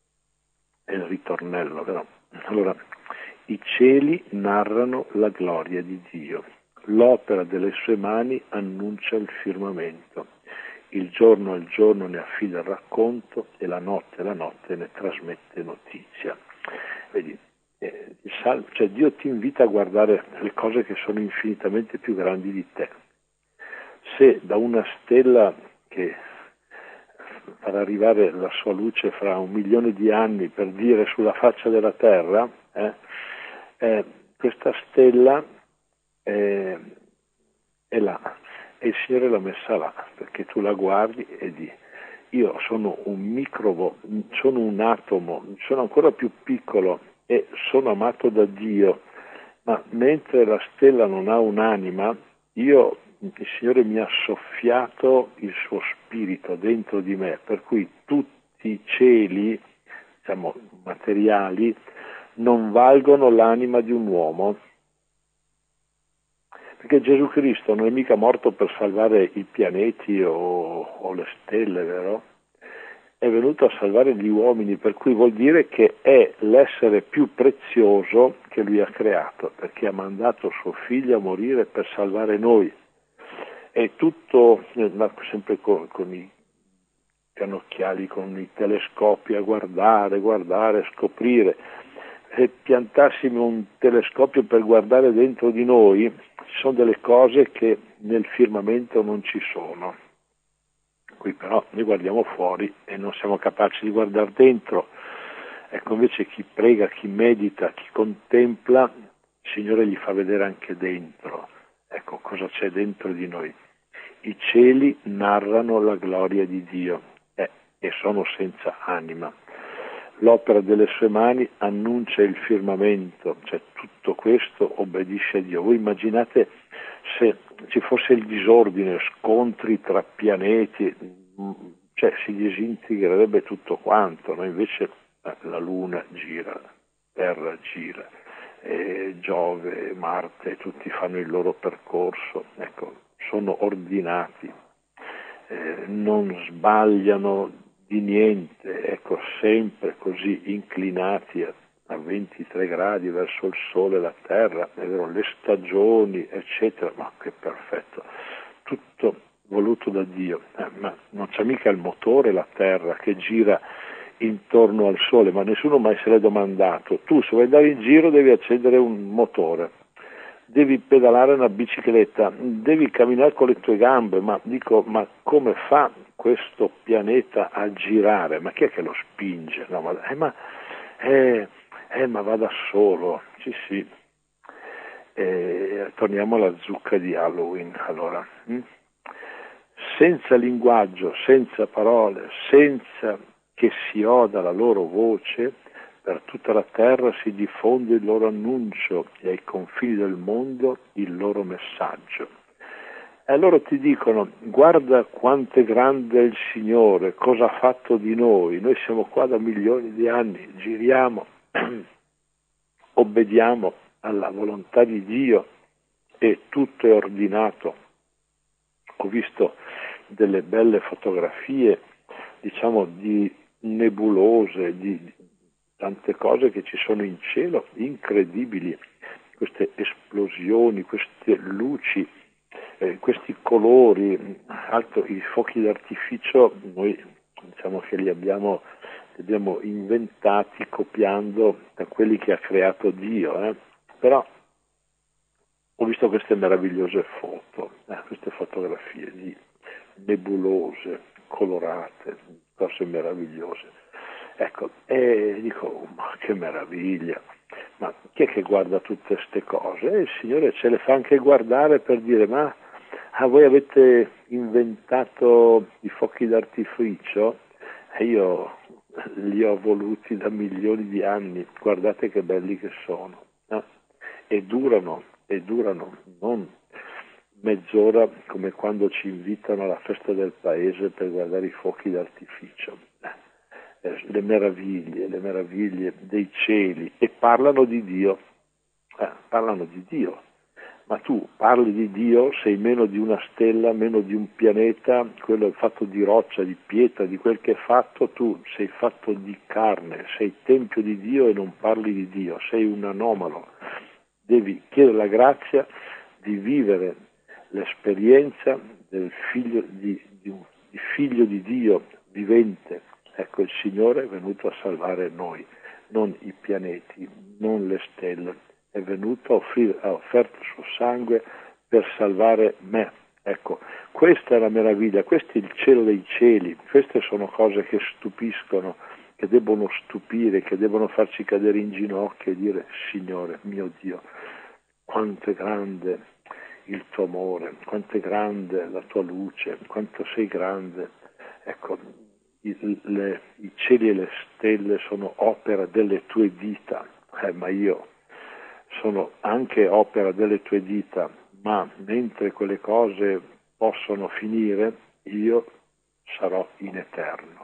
È il ritornello, vero? Allora, i cieli narrano la gloria di Dio, l'opera delle sue mani annuncia il firmamento, il giorno al giorno ne affida il racconto e la notte alla notte ne trasmette notizia. Vedi, eh, cioè Dio ti invita a guardare le cose che sono infinitamente più grandi di te. Se da una stella che farà arrivare la sua luce fra un milione di anni, per dire, sulla faccia della terra, eh, eh, questa stella eh, è là e il Signore l'ha messa là, perché tu la guardi e dici: io sono un microbo, sono un atomo, sono ancora più piccolo e sono amato da Dio, ma mentre la stella non ha un'anima, io, il Signore mi ha soffiato il suo spirito dentro di me, per cui tutti i cieli, diciamo, materiali, non valgono l'anima di un uomo. Perché Gesù Cristo non è mica morto per salvare i pianeti o, o le stelle, vero? È venuto a salvare gli uomini, per cui vuol dire che è l'essere più prezioso che lui ha creato, perché ha mandato suo figlio a morire per salvare noi. È tutto, sempre con, con i cannocchiali, con i telescopi a guardare, guardare, scoprire. Se piantassimo un telescopio per guardare dentro di noi, ci sono delle cose che nel firmamento non ci sono. Qui però noi guardiamo fuori e non siamo capaci di guardare dentro. Ecco, invece chi prega, chi medita, chi contempla, il Signore gli fa vedere anche dentro. Ecco cosa c'è dentro di noi. I cieli narrano la gloria di Dio eh, e sono senza anima. L'opera delle sue mani annuncia il firmamento, cioè tutto questo obbedisce a Dio. Voi immaginate se ci fosse il disordine, scontri tra pianeti, cioè si disintegrerebbe tutto quanto, no? Invece eh, la Luna gira, la Terra gira, e Giove, Marte, tutti fanno il loro percorso, ecco, sono ordinati, eh, non sbagliano di niente, ecco, sempre così inclinati a, a ventitré gradi verso il sole e la terra, è vero, le stagioni, eccetera, ma che perfetto, tutto voluto da Dio, eh, ma non c'è mica il motore la terra che gira intorno al sole, ma nessuno mai se l'è domandato. Tu se vuoi andare in giro devi accendere un motore, devi pedalare una bicicletta, devi camminare con le tue gambe, ma dico, ma come fa questo pianeta a girare? Ma chi è che lo spinge? No, ma, eh, ma, eh, eh, ma va da solo, sì sì. Eh, torniamo alla zucca di Halloween, allora. Hm? Senza linguaggio, senza parole, senza che si oda la loro voce, per tutta la terra si diffonde il loro annuncio e ai confini del mondo il loro messaggio. E loro ti dicono: guarda quanto è grande il Signore, cosa ha fatto di noi, noi siamo qua da milioni di anni, giriamo, obbediamo alla volontà di Dio e tutto è ordinato. Ho visto delle belle fotografie, diciamo, di nebulose, di tante cose che ci sono in cielo, incredibili, queste esplosioni, queste luci, eh, questi colori, altro, i fuochi d'artificio, noi diciamo che li abbiamo, li abbiamo inventati copiando da quelli che ha creato Dio, eh? Però ho visto queste meravigliose foto, eh, queste fotografie di nebulose, colorate, cose meravigliose. Ecco, e dico, oh, ma che meraviglia, ma chi è che guarda tutte queste cose? E il Signore ce le fa anche guardare per dire, ma ah, voi avete inventato i fuochi d'artificio? E io li ho voluti da milioni di anni, guardate che belli che sono, eh? E durano, e durano, non mezz'ora come quando ci invitano alla festa del paese per guardare i fuochi d'artificio, eh, le meraviglie, le meraviglie dei cieli, e parlano di Dio, eh, parlano di Dio, ma tu parli di Dio, sei meno di una stella, meno di un pianeta, quello è fatto di roccia, di pietra, di quel che è fatto, tu sei fatto di carne, sei tempio di Dio e non parli di Dio, sei un anomalo, devi chiedere la grazia di vivere l'esperienza del figlio di, di, un, di figlio di Dio vivente. Ecco, il Signore è venuto a salvare noi, non i pianeti, non le stelle, è venuto a offrire, ha offerto il suo sangue per salvare me. Ecco, questa è la meraviglia, questo è il cielo dei cieli, queste sono cose che stupiscono, che debbono stupire, che devono farci cadere in ginocchio e dire: Signore mio Dio, quanto è grande il tuo amore, quanto è grande la tua luce, quanto sei grande. Ecco, i, le, i cieli e le stelle sono opera delle tue dita, eh, ma io sono anche opera delle tue dita, ma mentre quelle cose possono finire, io sarò in eterno.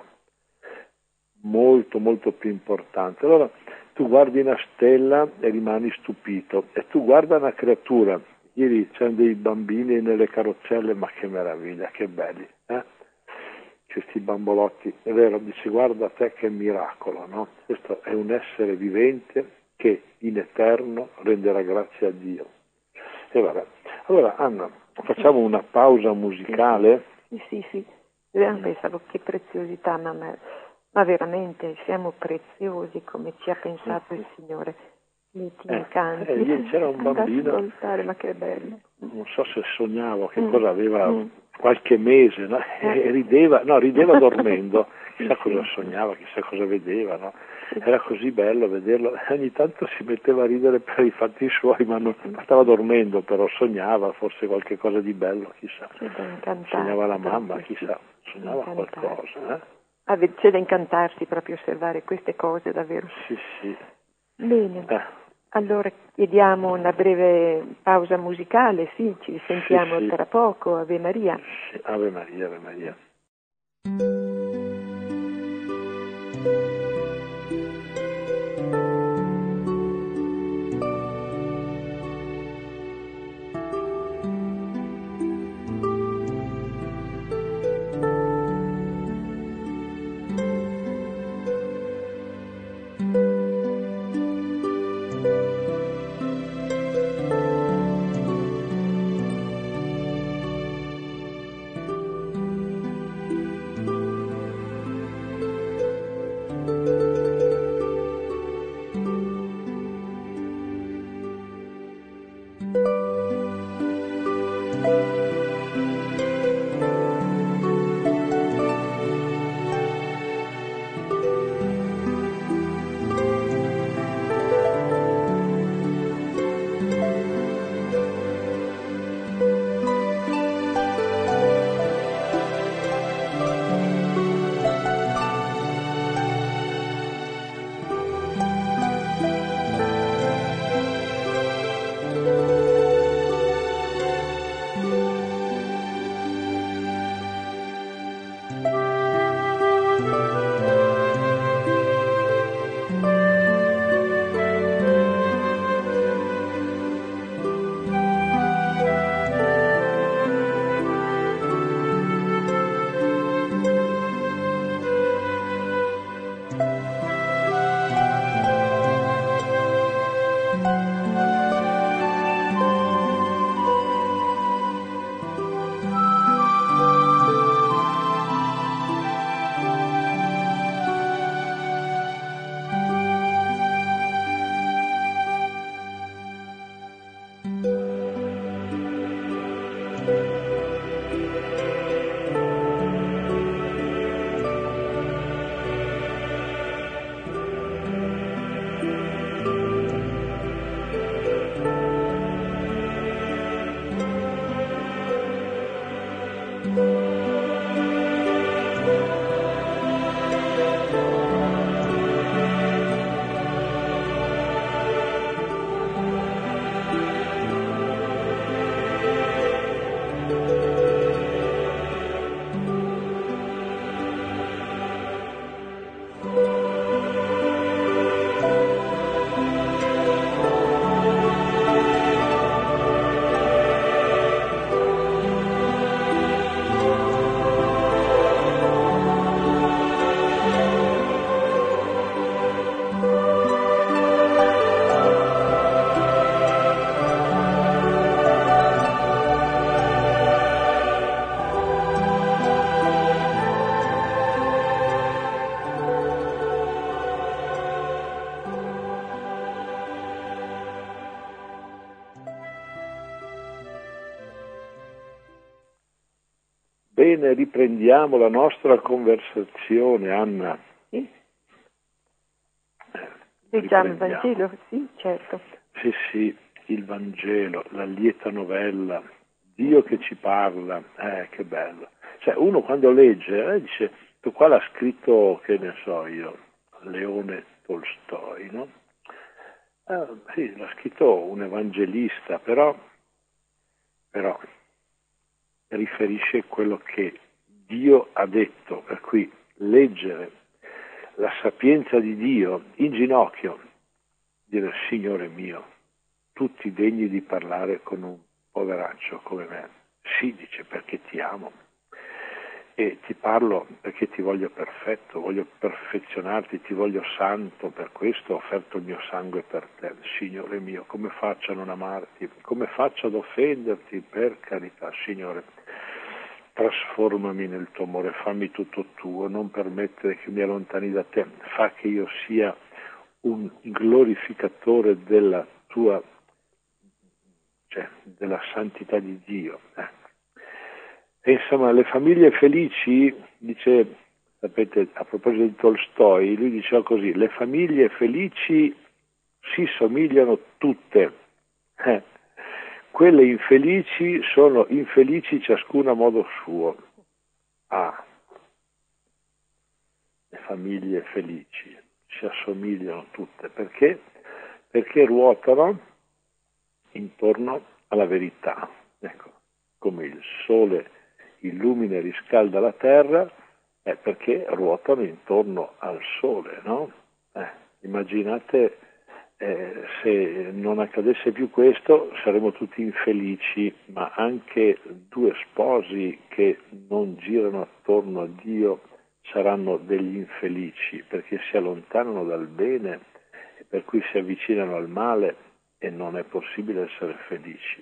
Molto, molto più importante. Allora, tu guardi una stella e rimani stupito, e tu guarda una creatura. Ieri c'erano dei bambini nelle carrozzelle, ma che meraviglia, che belli, eh? Questi bambolotti, è vero, dici: guarda te che miracolo, no? Questo è un essere vivente che in eterno renderà grazie a Dio. E vabbè. Allora, Anna, facciamo una pausa musicale? Sì, sì, sì. sì. Pensavo che preziosità, ma, ma veramente siamo preziosi come ci ha pensato il Signore. Mi ti incanti. Eh, eh, c'era un bambino, ascoltare, ma che bello. Non so se sognavo che mm. cosa aveva mm. qualche mese, no? Eh. E rideva, no, rideva dormendo, chissà sì, cosa sì. sognava, chissà cosa vedeva, no? Era così bello vederlo, ogni tanto si metteva a ridere per i fatti suoi, ma non stava dormendo, però sognava forse qualche cosa di bello, chissà. Sognava la mamma, chissà, sognava qualcosa. Eh? Ah, c'è da incantarsi proprio osservare queste cose, davvero. Sì, sì. Bene, eh. allora chiediamo una breve pausa musicale, sì, ci risentiamo sì, sì. tra poco, Ave Maria. Sì, Ave Maria, Ave Maria. bene, riprendiamo la nostra conversazione, Anna. Sì. Leggiamo il Vangelo? Sì, certo. Sì, sì, il Vangelo, la lieta novella, Dio che ci parla, eh, che bello. Cioè, uno quando legge, eh, dice, tu qua l'ha scritto, che ne so io, Leone Tolstoi, no? Eh, sì, l'ha scritto un evangelista, però, però riferisce quello che Dio ha detto, per cui leggere la sapienza di Dio in ginocchio, dire Signore mio, tutti degni di parlare con un poveraccio come me. Sì, dice, perché ti amo e ti parlo perché ti voglio perfetto, voglio perfezionarti, ti voglio santo, per questo ho offerto il mio sangue per te. Signore mio, come faccio a non amarti? Come faccio ad offenderti? Per carità, Signore, trasformami nel tuo amore, fammi tutto tuo, non permettere che mi allontani da te, fa che io sia un glorificatore della tua, cioè della santità di Dio. Ecco. E insomma, le famiglie felici, dice, sapete, a proposito di Tolstoi, lui diceva così, le famiglie felici si somigliano tutte, eh. Quelle infelici sono infelici ciascuna a modo suo. Ah, le famiglie felici si assomigliano tutte, perché? Perché ruotano intorno alla verità. Ecco, come il sole illumina e riscalda la terra, è perché ruotano intorno al sole, no? Eh, immaginate eh, se non accadesse più questo, saremmo tutti infelici, ma anche due sposi che non girano attorno a Dio saranno degli infelici, perché si allontanano dal bene e per cui si avvicinano al male e non è possibile essere felici.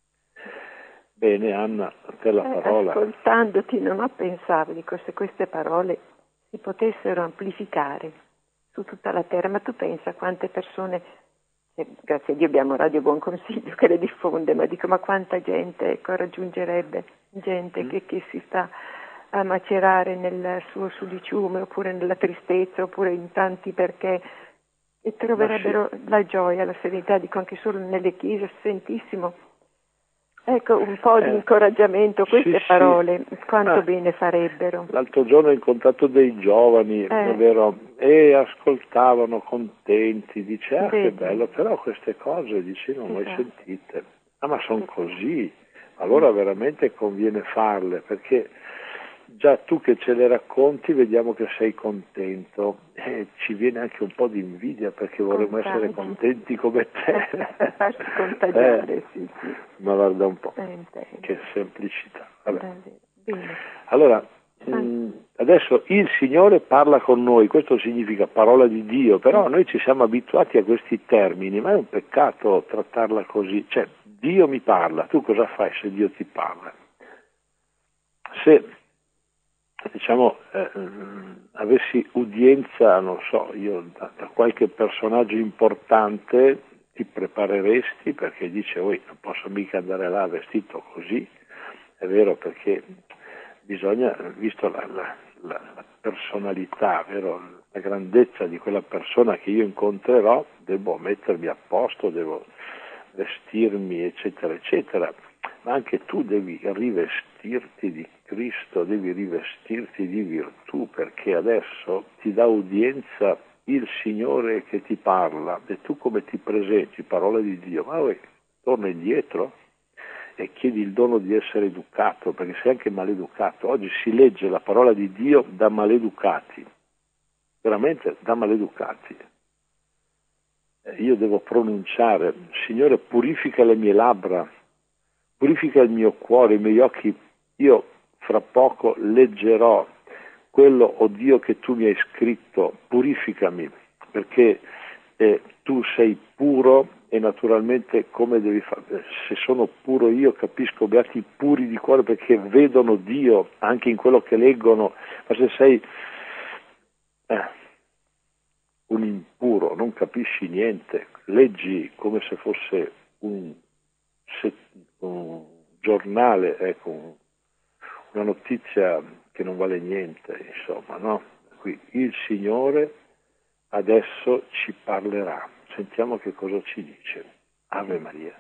Bene, Anna, a te la eh, parola. Ascoltandoti non ho pensato di se queste parole si potessero amplificare su tutta la terra, ma tu pensa quante persone, eh, grazie a Dio abbiamo Radio Buon Consiglio che le diffonde, ma dico, ma quanta gente ecco, raggiungerebbe, gente mm. che, che si sta a macerare nel suo sudiciume, oppure nella tristezza, oppure in tanti perché, e troverebbero sì. la gioia, la serenità, dico anche solo nelle chiese, sentissimo. Ecco, un po' di eh, incoraggiamento, queste sì, parole, sì. quanto ah, bene farebbero. L'altro giorno ho incontrato dei giovani, eh. è vero, e ascoltavano contenti, dice, ah Vedi. che bello, però queste cose, dice, non le esatto. mai sentite. Ah, ma sono così, allora veramente conviene farle, perché già tu che ce le racconti vediamo che sei contento e ci viene anche un po' di invidia perché vorremmo Contagi. essere contenti come te. Farsi contagiare, eh, sì, sì. Ma guarda un po', Sente. che semplicità. Vabbè. Bene. Allora, mh, adesso il Signore parla con noi, questo significa parola di Dio, però noi ci siamo abituati a questi termini, ma è un peccato trattarla così. Cioè, Dio mi parla, tu cosa fai se Dio ti parla? Se diciamo eh, avessi udienza, non so, io da, da qualche personaggio importante, ti prepareresti perché dice, oi, non posso mica andare là vestito così, è vero, perché bisogna, visto la, la, la, la personalità, vero, la grandezza di quella persona che io incontrerò, devo mettermi a posto, devo vestirmi, eccetera, eccetera. Ma anche tu devi rivestirti di Cristo, devi rivestirti di virtù, perché adesso ti dà udienza il Signore che ti parla e tu come ti presenti, parola di Dio, ma poi torna indietro e chiedi il dono di essere educato, perché sei anche maleducato. Oggi si legge la parola di Dio da maleducati, veramente da maleducati. Io devo pronunciare, Signore, purifica le mie labbra, purifica il mio cuore, i miei occhi, io fra poco leggerò quello, oh Dio, che tu mi hai scritto, purificami, perché eh, tu sei puro e naturalmente come devi fare? Se sono puro io capisco, beati i puri di cuore perché vedono Dio anche in quello che leggono, ma se sei eh, un impuro, non capisci niente, leggi come se fosse un, un giornale, ecco, un, una notizia che non vale niente, insomma, no? Qui il Signore adesso ci parlerà. Sentiamo che cosa ci dice. Ave Maria.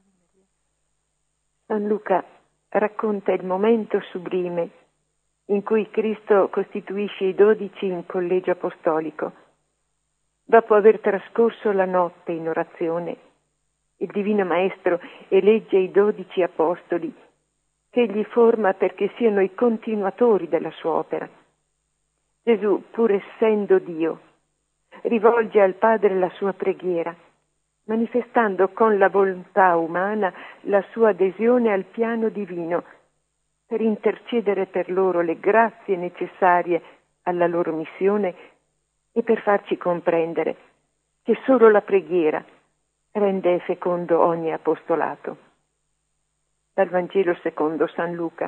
San Luca racconta il momento sublime in cui Cristo costituisce i dodici in collegio apostolico. Dopo aver trascorso la notte in orazione, il Divino Maestro elegge i dodici apostoli che egli forma perché siano i continuatori della sua opera. Gesù, pur essendo Dio, rivolge al Padre la sua preghiera, manifestando con la volontà umana la sua adesione al piano divino per intercedere per loro le grazie necessarie alla loro missione e per farci comprendere che solo la preghiera rende fecondo ogni apostolato. Dal Vangelo secondo San Luca.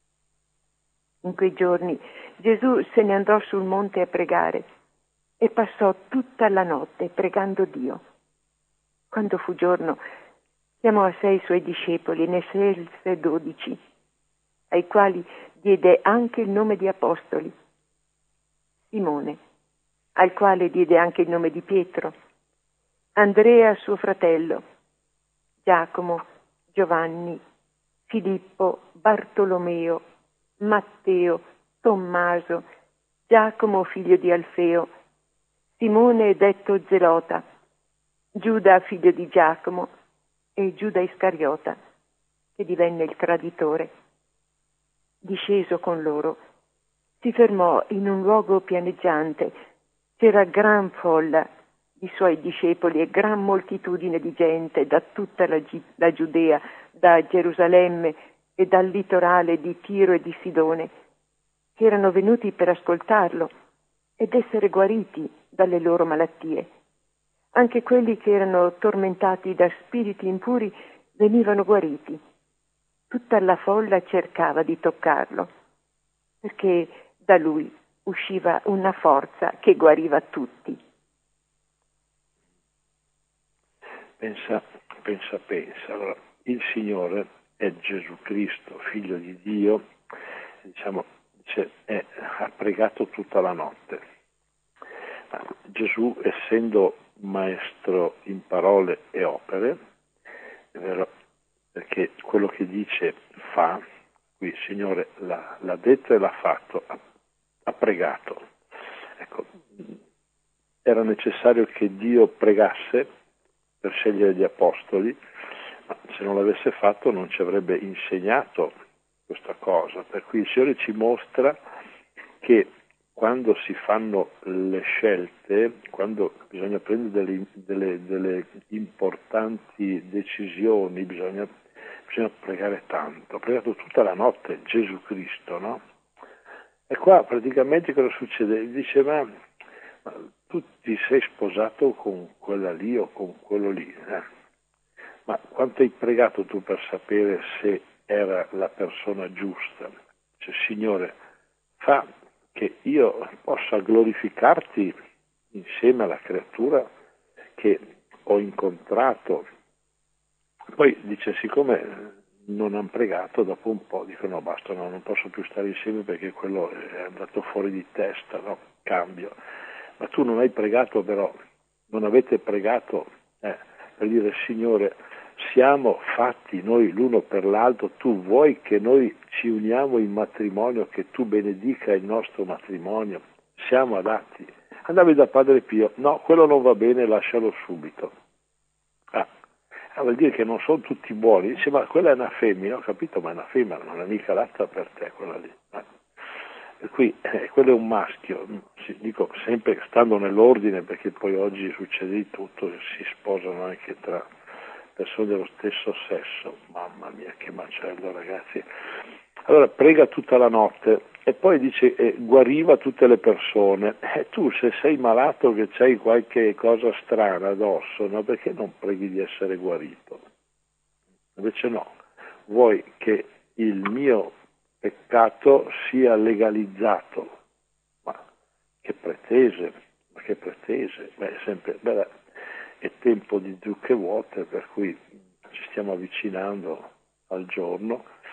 In quei giorni Gesù se ne andò sul monte a pregare e passò tutta la notte pregando Dio. Quando fu giorno, chiamò a sé i suoi discepoli e ne scelse dodici, ai quali diede anche il nome di apostoli. Simone, al quale diede anche il nome di Pietro, Andrea suo fratello, Giacomo, Giovanni, Filippo, Bartolomeo, Matteo, Tommaso, Giacomo figlio di Alfeo, Simone detto Zelota, Giuda figlio di Giacomo e Giuda Iscariota, che divenne il traditore. Disceso con loro, si fermò in un luogo pianeggiante. C'era gran folla di suoi discepoli e gran moltitudine di gente da tutta la, Gi- la Giudea, da Gerusalemme e dal litorale di Tiro e di Sidone, che erano venuti per ascoltarlo ed essere guariti dalle loro malattie. Anche quelli che erano tormentati da spiriti impuri venivano guariti. Tutta la folla cercava di toccarlo, perché da lui usciva una forza che guariva tutti. Pensa, pensa, pensa. Allora, il Signore è Gesù Cristo, figlio di Dio, diciamo, dice, è, ha pregato tutta la notte. Ma Gesù, essendo maestro in parole e opere, è vero, perché quello che dice fa, qui il Signore l'ha, l'ha detto e l'ha fatto, ha, ha pregato. Ecco, era necessario che Dio pregasse per scegliere gli apostoli, ma se non l'avesse fatto non ci avrebbe insegnato questa cosa. Per cui il Signore ci mostra che quando si fanno le scelte, quando bisogna prendere delle, delle, delle importanti decisioni, bisogna, bisogna pregare tanto. Ha pregato tutta la notte Gesù Cristo, no? E qua praticamente cosa succede? Dice, ma, ma tu ti sei sposato con quella lì o con quello lì, eh? Ma quanto hai pregato tu per sapere se era la persona giusta? Cioè, Signore, fa che io possa glorificarti insieme alla creatura che ho incontrato. Poi dice, siccome non hanno pregato, dopo un po' dicono no, basta, no, non posso più stare insieme perché quello è andato fuori di testa, no? Cambio. Ma tu non hai pregato, però non avete pregato eh, per dire, Signore, siamo fatti noi l'uno per l'altro, tu vuoi che noi ci uniamo in matrimonio, che tu benedica il nostro matrimonio, siamo adatti. Andavi da Padre Pio, no, quello non va bene, lascialo subito. Ah, vuol dire che non sono tutti buoni, dice, ma quella è una femmina, ho capito, ma è una femmina, non è mica latta per te quella lì. Eh. Per cui eh, quello è un maschio, sì, dico sempre stando nell'ordine, perché poi oggi succede di tutto, si sposano anche tra persone dello stesso sesso, mamma mia che macello ragazzi. Allora prega tutta la notte e poi dice eh, guariva tutte le persone. E eh, tu se sei malato, che c'hai qualche cosa strana addosso, no? Perché non preghi di essere guarito? Invece no, vuoi che il mio peccato sia legalizzato. Ma che pretese, ma che pretese, beh, è sempre, beh, è tempo di zucche vuote, per cui ci stiamo avvicinando al giorno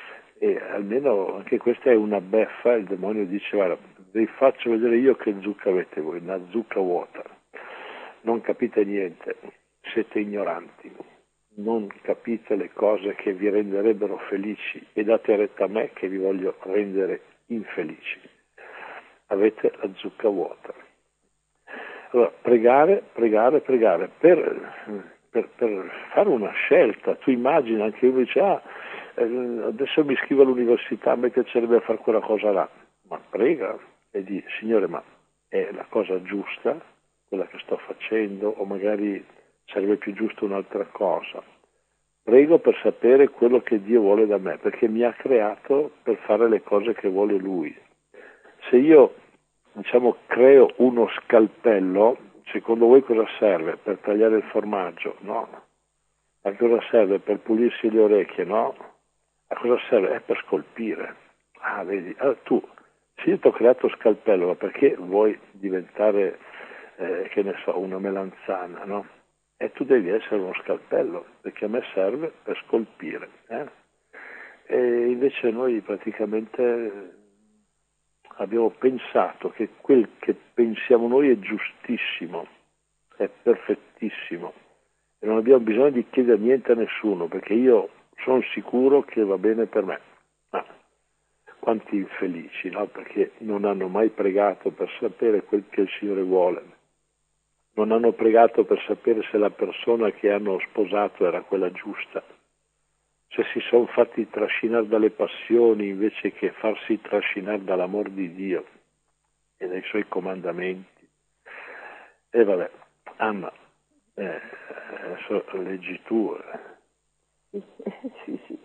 e almeno anche questa è una beffa. Il demonio dice: guarda, vi faccio vedere io che zucca avete voi, una zucca vuota, non capite niente, siete ignoranti, non capite le cose che vi renderebbero felici e date retta a me che vi voglio rendere infelici, avete la zucca vuota. Allora, pregare, pregare, pregare per, per, per fare una scelta. Tu immagini, anche uno dice: ah, adesso mi iscrivo all'università, a me piacerebbe fare quella cosa là, ma prega e di: Signore, ma è la cosa giusta quella che sto facendo, o magari sarebbe più giusto un'altra cosa? Prego per sapere quello che Dio vuole da me, perché mi ha creato per fare le cose che vuole Lui. Se io, diciamo, creo uno scalpello, secondo voi cosa serve? Per tagliare il formaggio? No. A cosa serve? Per pulirsi le orecchie? No. A cosa serve? È per scolpire. Ah, vedi, allora, tu, se io ti ho creato scalpello, ma perché vuoi diventare, eh, che ne so, una melanzana, no? E tu devi essere uno scalpello, perché a me serve per scolpire. Eh? E invece noi praticamente abbiamo pensato che quel che pensiamo noi è giustissimo, è perfettissimo, e non abbiamo bisogno di chiedere niente a nessuno, perché io sono sicuro che va bene per me. Ma quanti infelici, no? Perché non hanno mai pregato per sapere quel che il Signore vuole, non hanno pregato per sapere se la persona che hanno sposato era quella giusta, se si sono fatti trascinare dalle passioni invece che farsi trascinare dall'amor di Dio e dai Suoi comandamenti. E vabbè, Anna, eh, adesso leggi tu. Sì, sì, sì.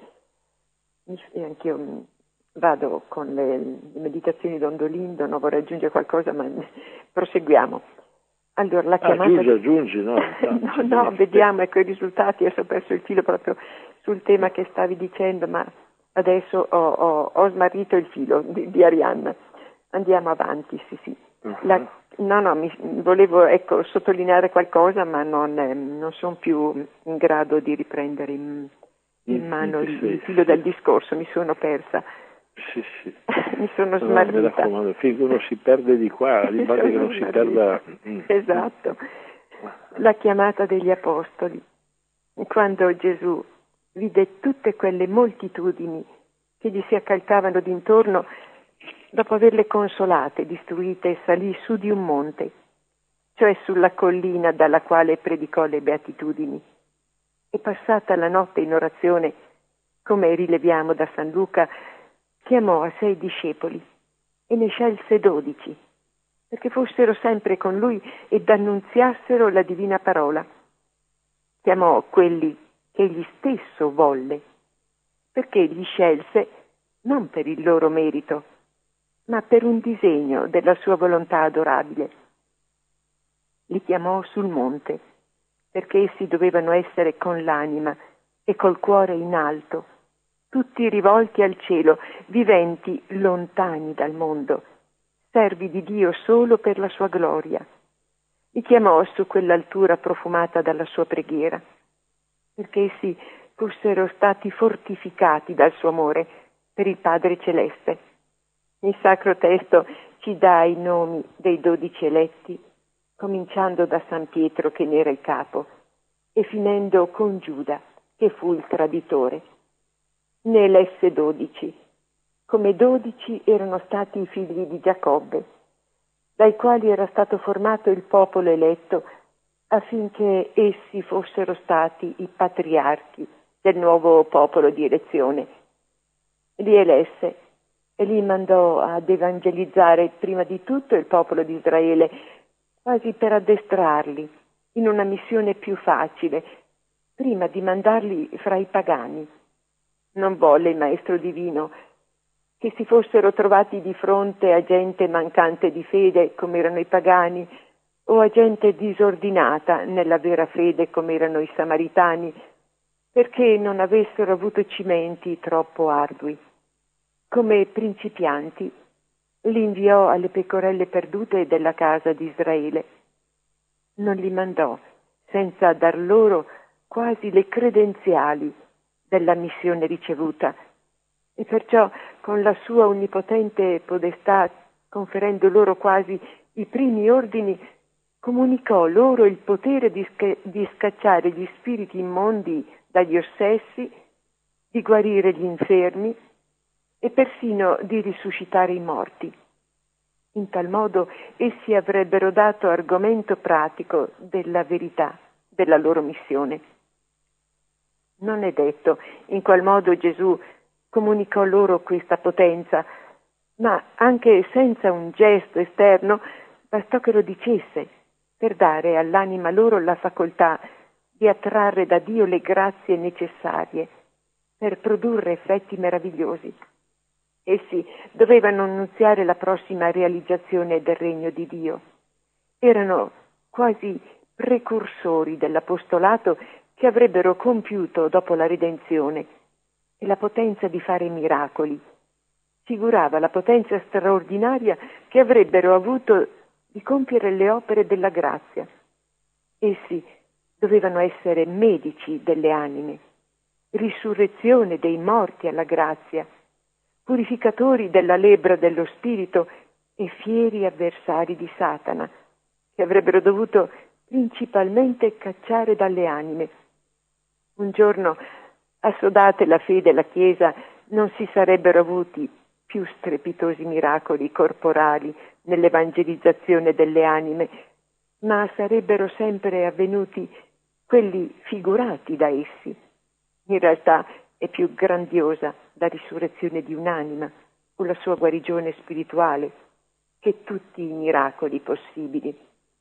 E anch'io vado con le, le meditazioni Don Dolindo, non vorrei aggiungere qualcosa, ma proseguiamo. Allora, la chiamata... Ah, aggiungi, aggiungi, no? no, no, vediamo, ecco i risultati. Adesso ho perso il filo proprio sul tema che stavi dicendo, ma adesso ho, ho, ho smarrito il filo di, di Arianna. Andiamo avanti, sì, sì. Uh-huh. La, no, no, mi, volevo ecco, sottolineare qualcosa, ma non, eh, non sono più in grado di riprendere in, in mano il, il filo del discorso, mi sono persa. Sì, sì. Mi sono no, smarrita. Mi raccomando, finché uno si perde di qua, l'importante che non si perda. Esatto. La chiamata degli apostoli. Quando Gesù vide tutte quelle moltitudini che gli si accalcavano d'intorno, dopo averle consolate, istruite, salì su di un monte, cioè sulla collina dalla quale predicò le beatitudini. E passata la notte in orazione, come rileviamo da San Luca, chiamò a sei discepoli e ne scelse dodici, perché fossero sempre con lui ed annunziassero la divina parola. Chiamò quelli che egli stesso volle, perché li scelse non per il loro merito, ma per un disegno della sua volontà adorabile. Li chiamò sul monte, perché essi dovevano essere con l'anima e col cuore in alto, tutti rivolti al cielo, viventi lontani dal mondo, servi di Dio solo per la sua gloria. Li chiamò su quell'altura profumata dalla sua preghiera, perché essi fossero stati fortificati dal suo amore per il Padre Celeste. Il Sacro Testo ci dà i nomi dei dodici eletti, cominciando da San Pietro, che ne era il capo, e finendo con Giuda, che fu il traditore. Ne elesse dodici, come dodici erano stati i figli di Giacobbe, dai quali era stato formato il popolo eletto, affinché essi fossero stati i patriarchi del nuovo popolo di elezione. Li elesse e li mandò ad evangelizzare prima di tutto il popolo di Israele, quasi per addestrarli in una missione più facile, prima di mandarli fra i pagani. Non volle il Maestro Divino che si fossero trovati di fronte a gente mancante di fede, come erano i pagani, o a gente disordinata nella vera fede, come erano i samaritani, perché non avessero avuto cimenti troppo ardui. Come principianti li inviò alle pecorelle perdute della casa di Israele. Non li mandò senza dar loro quasi le credenziali della missione ricevuta, E perciò con la sua onnipotente podestà, conferendo loro quasi i primi ordini, comunicò loro il potere di, sca- di scacciare gli spiriti immondi dagli ossessi, di guarire gli infermi e persino di risuscitare i morti. In tal modo essi avrebbero dato argomento pratico della verità della loro missione. Non è detto in qual modo Gesù comunicò loro questa potenza, ma anche senza un gesto esterno bastò che lo dicesse per dare all'anima loro la facoltà di attrarre da Dio le grazie necessarie per produrre effetti meravigliosi. Essi dovevano annunziare la prossima realizzazione del regno di Dio. Erano quasi precursori dell'apostolato che avrebbero compiuto dopo la redenzione, e la potenza di fare miracoli figurava la potenza straordinaria che avrebbero avuto di compiere le opere della grazia. Essi dovevano essere medici delle anime, risurrezione dei morti alla grazia, purificatori della lebbra dello spirito e fieri avversari di Satana, che avrebbero dovuto principalmente cacciare dalle anime. Un giorno, assodate la fede e la Chiesa, non si sarebbero avuti più strepitosi miracoli corporali nell'evangelizzazione delle anime, ma sarebbero sempre avvenuti quelli figurati da essi. In realtà è più grandiosa la risurrezione di un'anima o la sua guarigione spirituale che tutti i miracoli possibili.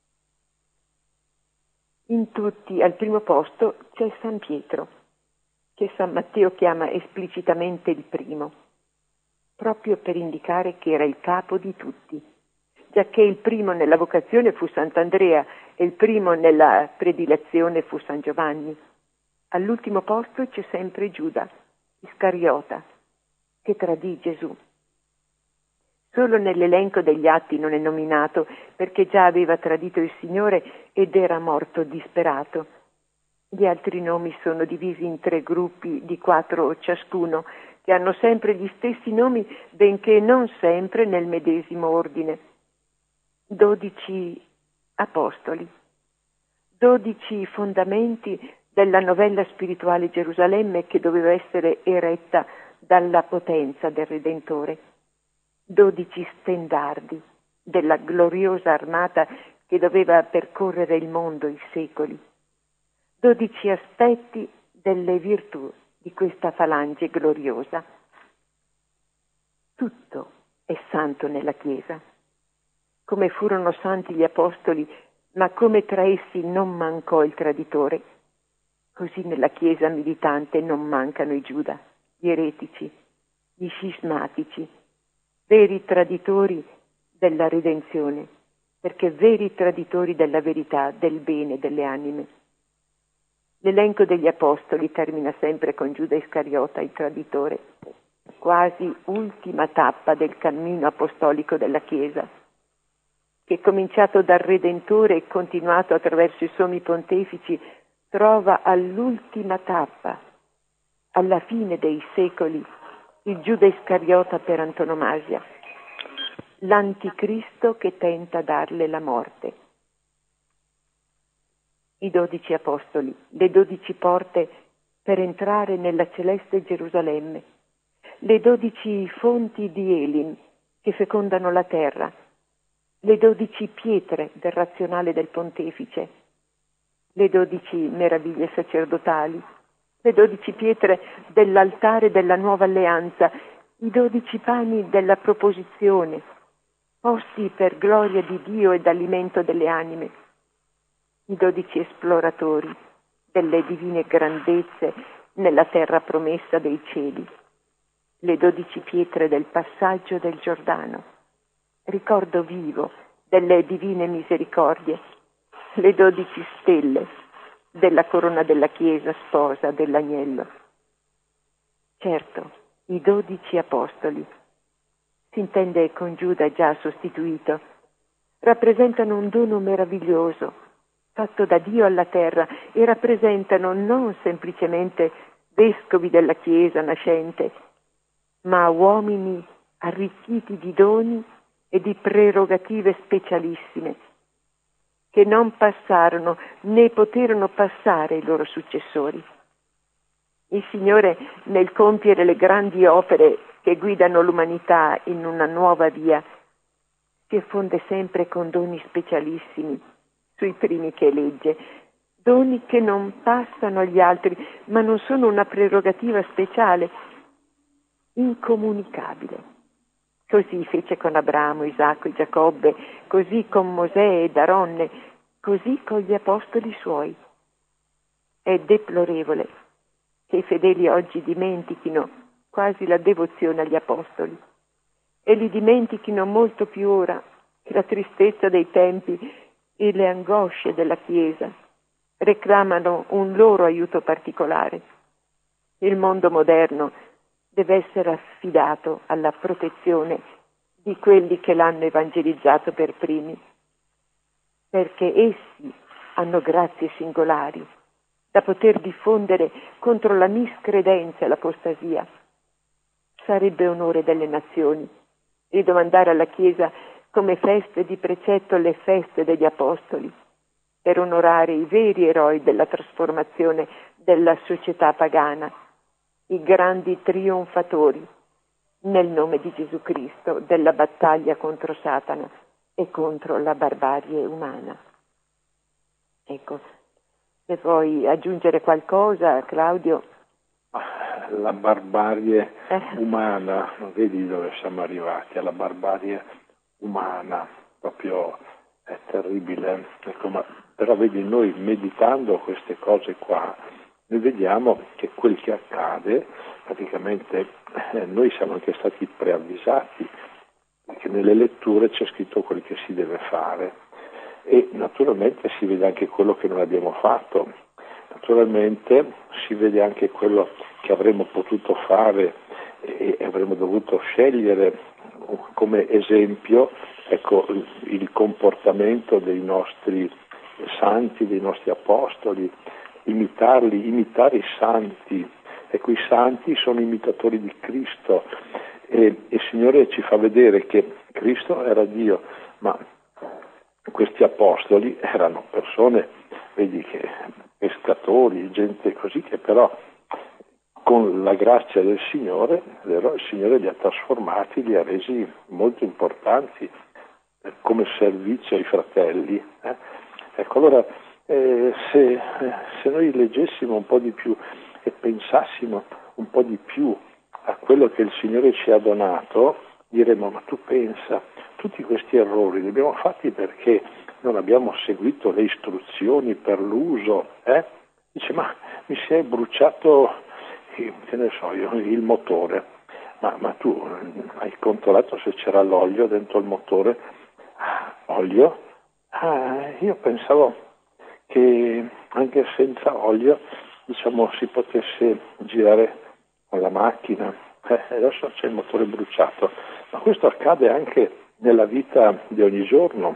In tutti, al primo posto, c'è San Pietro, che San Matteo chiama esplicitamente il primo, proprio per indicare che era il capo di tutti, giacché il primo nella vocazione fu Sant'Andrea e il primo nella predilezione fu San Giovanni. All'ultimo posto c'è sempre Giuda Iscariota, che tradì Gesù. Solo nell'elenco degli atti non è nominato, perché già aveva tradito il Signore ed era morto disperato. Gli altri nomi sono divisi in tre gruppi di quattro ciascuno, che hanno sempre gli stessi nomi, benché non sempre nel medesimo ordine. Dodici apostoli, dodici fondamenti della novella spirituale Gerusalemme che doveva essere eretta dalla potenza del Redentore, dodici stendardi della gloriosa armata che doveva percorrere il mondo i secoli, dodici aspetti delle virtù di questa falange gloriosa. Tutto è santo nella Chiesa. Come furono santi gli apostoli, ma come tra essi non mancò il traditore, così nella Chiesa militante non mancano i Giuda, gli eretici, gli scismatici, veri traditori della redenzione, perché veri traditori della verità, del bene delle anime. L'elenco degli apostoli termina sempre con Giuda Iscariota, il traditore, quasi ultima tappa del cammino apostolico della Chiesa, che cominciato dal Redentore e continuato attraverso i sommi pontefici, trova all'ultima tappa, alla fine dei secoli, il Giuda Iscariota per antonomasia, l'anticristo che tenta darle la morte. I dodici apostoli, le dodici porte per entrare nella celeste Gerusalemme, le dodici fonti di Elim che fecondano la terra, le dodici pietre del razionale del pontefice, le dodici meraviglie sacerdotali, le dodici pietre dell'altare della nuova alleanza, i dodici pani della proposizione, posti per gloria di Dio ed alimento delle anime, i dodici esploratori delle divine grandezze nella terra promessa dei cieli, le dodici pietre del passaggio del Giordano, ricordo vivo delle divine misericordie, le dodici stelle della corona della Chiesa sposa dell'agnello. Certo, i dodici apostoli, si intende con Giuda già sostituito, rappresentano un dono meraviglioso fatto da Dio alla terra e rappresentano non semplicemente vescovi della Chiesa nascente, ma a uomini arricchiti di doni e di prerogative specialissime, che non passarono né poterono passare i loro successori. Il Signore, nel compiere le grandi opere che guidano l'umanità in una nuova via, si fonde sempre con doni specialissimi sui primi che elegge, doni che non passano agli altri, ma non sono una prerogativa speciale, incomunicabile. Così fece con Abramo, Isacco e Giacobbe, così con Mosè ed Aronne, così con gli apostoli suoi. È deplorevole che i fedeli oggi dimentichino quasi la devozione agli apostoli e li dimentichino molto più ora che la tristezza dei tempi e le angosce della Chiesa reclamano un loro aiuto particolare. Il mondo moderno deve essere affidato alla protezione di quelli che l'hanno evangelizzato per primi, perché essi hanno grazie singolari da poter diffondere contro la miscredenza e l'apostasia. Sarebbe onore delle nazioni ridomandare alla Chiesa come feste di precetto le feste degli apostoli, per onorare i veri eroi della trasformazione della società pagana, i grandi trionfatori, nel nome di Gesù Cristo, della battaglia contro Satana e contro la barbarie umana. Ecco, se vuoi aggiungere qualcosa, Claudio. La barbarie eh. umana, non vedi dove siamo arrivati, alla barbarie umana, proprio è terribile. Ecco, ma, però vedi, noi meditando queste cose qua, noi vediamo che quel che accade, praticamente eh, noi siamo anche stati preavvisati, perché nelle letture c'è scritto quel che si deve fare e naturalmente si vede anche quello che non abbiamo fatto, naturalmente si vede anche quello che avremmo potuto fare e avremmo dovuto scegliere come esempio, ecco, il comportamento dei nostri santi, dei nostri apostoli, imitarli, imitare i santi. Ecco, i santi sono imitatori di Cristo e il Signore ci fa vedere che Cristo era Dio, ma questi apostoli erano persone, vedi, che pescatori, gente così, che però con la grazia del Signore, vero, il Signore li ha trasformati, li ha resi molto importanti come servizio ai fratelli. Eh? Ecco, allora eh, se, se noi leggessimo un po' di più e pensassimo un po' di più a quello che il Signore ci ha donato, diremmo: ma tu pensa, tutti questi errori li abbiamo fatti perché non abbiamo seguito le istruzioni per l'uso, eh? Dice: ma mi si è bruciato, che ne so io, il motore, ma, ma tu hai controllato se c'era l'olio dentro il motore? Ah, olio? Ah, io pensavo che anche senza olio, diciamo, si potesse girare con la macchina, eh, adesso c'è il motore bruciato. Ma questo accade anche nella vita di ogni giorno.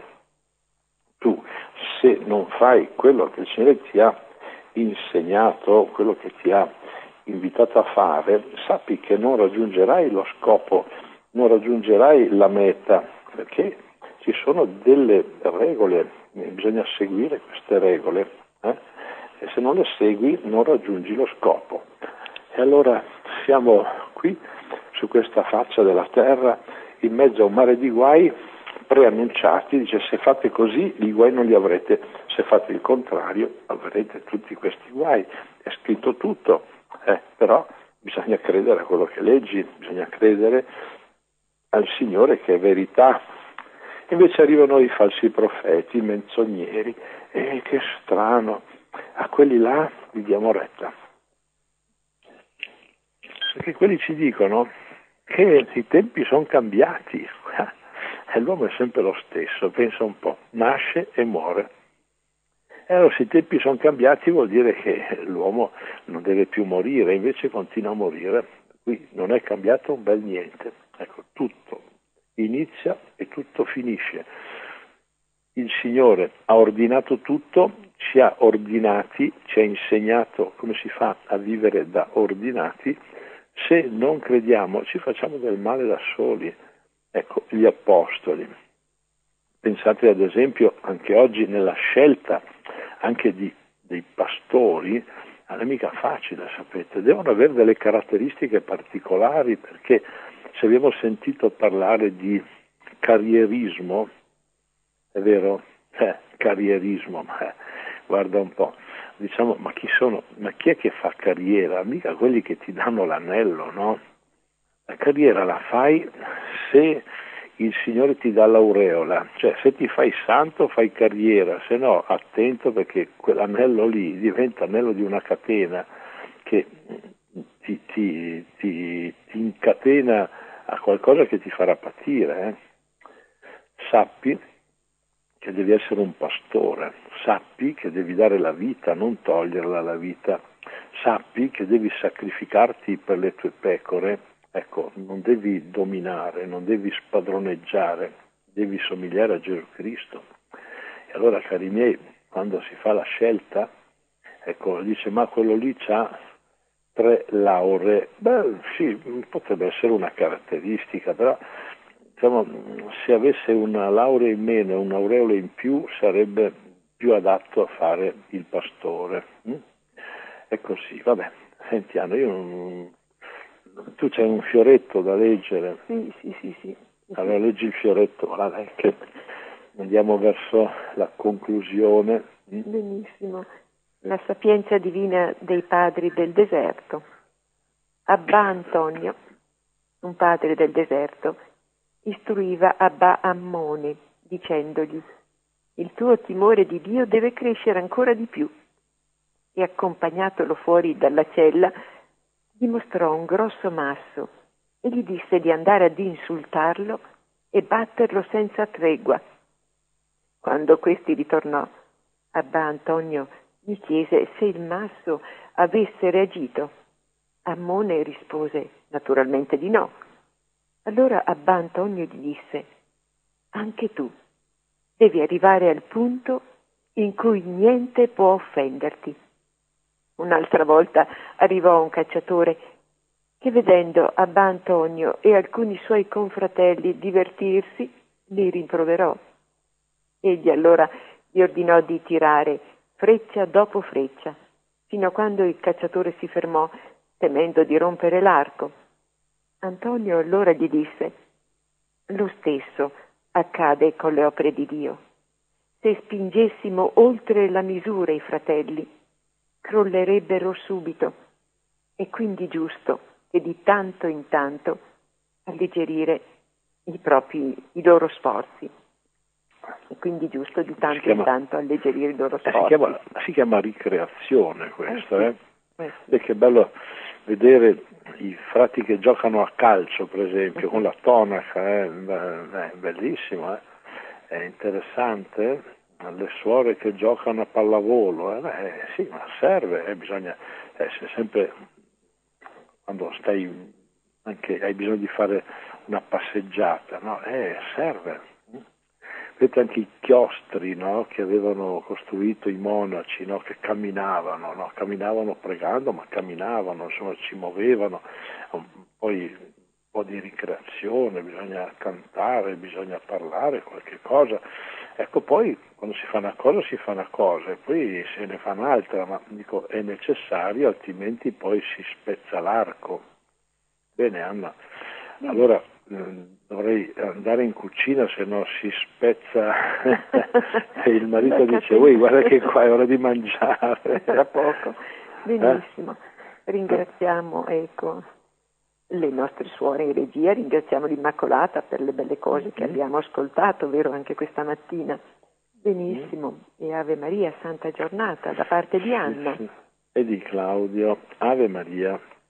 Tu, se non fai quello che il Signore ti ha insegnato, quello che ti ha invitato a fare, sappi che non raggiungerai lo scopo, non raggiungerai la meta, perché ci sono delle regole, bisogna seguire queste regole, eh? E se non le segui non raggiungi lo scopo. E allora siamo qui su questa faccia della terra, in mezzo a un mare di guai preannunciati. Dice: se fate così i guai non li avrete, se fate il contrario avrete tutti questi guai. È scritto tutto, eh, però bisogna credere a quello che leggi, bisogna credere al Signore che è verità. Invece arrivano i falsi profeti, i menzogneri, e che strano, a quelli là gli diamo retta, perché quelli ci dicono che i tempi sono cambiati e l'uomo è sempre lo stesso. Pensa un po', nasce e muore. E allora, se i tempi sono cambiati, vuol dire che l'uomo non deve più morire, invece continua a morire. Qui non è cambiato un bel niente. Ecco, tutto inizia e tutto finisce. Il Signore ha ordinato tutto, ci ha ordinati, ci ha insegnato come si fa a vivere da ordinati. se non crediamo ci facciamo del male da soli. Ecco, gli apostoli. Pensate ad esempio anche oggi nella scelta anche di, dei pastori, non è mica facile, sapete, devono avere delle caratteristiche particolari, perché se abbiamo sentito parlare di carrierismo, è vero? Eh, carrierismo, eh, guarda un po', diciamo, ma chi sono, ma chi è che fa carriera? Mica quelli che ti danno l'anello, no? La carriera la fai se il Signore ti dà l'aureola, cioè se ti fai santo fai carriera, se no attento, perché quell'anello lì diventa anello di una catena che ti, ti, ti, ti incatena a qualcosa che ti farà patire. Eh? Sappi che devi essere un pastore, sappi che devi dare la vita, non toglierla la vita, sappi che devi sacrificarti per le tue pecore. Ecco, non devi dominare, non devi spadroneggiare, devi somigliare a Gesù Cristo. E allora, cari miei, quando si fa la scelta, ecco, dice, ma quello lì c'ha tre lauree. Beh, sì, potrebbe essere una caratteristica, però diciamo, se avesse una laurea in meno e un'aureola in più, sarebbe più adatto a fare il pastore. Mm? È così, vabbè, sentiamo, io non... Tu c'hai un fioretto da leggere? Sì, sì, sì, sì. Allora leggi il fioretto, guarda, che andiamo verso la conclusione. Benissimo. La sapienza divina dei padri del deserto. Abba Antonio, un padre del deserto, istruiva Abba Ammone, dicendogli: il tuo timore di Dio deve crescere ancora di più. E accompagnatolo fuori dalla cella, gli mostrò un grosso masso e gli disse di andare ad insultarlo e batterlo senza tregua. Quando questi ritornò, Abba Antonio gli chiese se il masso avesse reagito. Ammone rispose naturalmente di no. Allora Abba Antonio gli disse: anche tu devi arrivare al punto in cui niente può offenderti. Un'altra volta arrivò un cacciatore che, vedendo Abba Antonio e alcuni suoi confratelli divertirsi, li rimproverò. Egli allora gli ordinò di tirare freccia dopo freccia, fino a quando il cacciatore si fermò, temendo di rompere l'arco. Antonio allora gli disse: lo stesso accade con le opere di Dio. Se spingessimo oltre la misura i fratelli, crollerebbero subito. È quindi giusto che di tanto in tanto alleggerire i propri i loro sforzi. È quindi giusto di tanto chiama, in tanto alleggerire i loro sforzi. Eh, si, chiama, si chiama ricreazione questo, eh? Sì. eh? E che bello vedere i frati che giocano a calcio, per esempio, con la tonaca, eh? È bellissimo, eh? È interessante. Le suore che giocano a pallavolo, eh, eh, sì, ma serve, eh, bisogna essere sempre, quando stai, anche hai bisogno di fare una passeggiata, no? Eh, serve. Vedete anche i chiostri, no? Che avevano costruito i monaci, no? Che camminavano, no? Camminavano pregando, ma camminavano, insomma ci muovevano, poi un po' di ricreazione, bisogna cantare, bisogna parlare, qualche cosa. Ecco, poi quando si fa una cosa si fa una cosa e poi se ne fa un'altra, ma dico è necessario, altrimenti poi si spezza l'arco. Bene, Anna, allora eh, dovrei andare in cucina, se no si spezza e il marito dice: uè, guarda che qua è ora di mangiare. Tra poco. Benissimo. Eh? Ringraziamo, ecco, le nostre suore in regia, ringraziamo l'Immacolata per le belle cose mm-hmm. che abbiamo ascoltato, vero, anche questa mattina. Benissimo. Mm-hmm. E Ave Maria, santa giornata da parte di Anna. Sì, sì. E di Claudio. Ave Maria.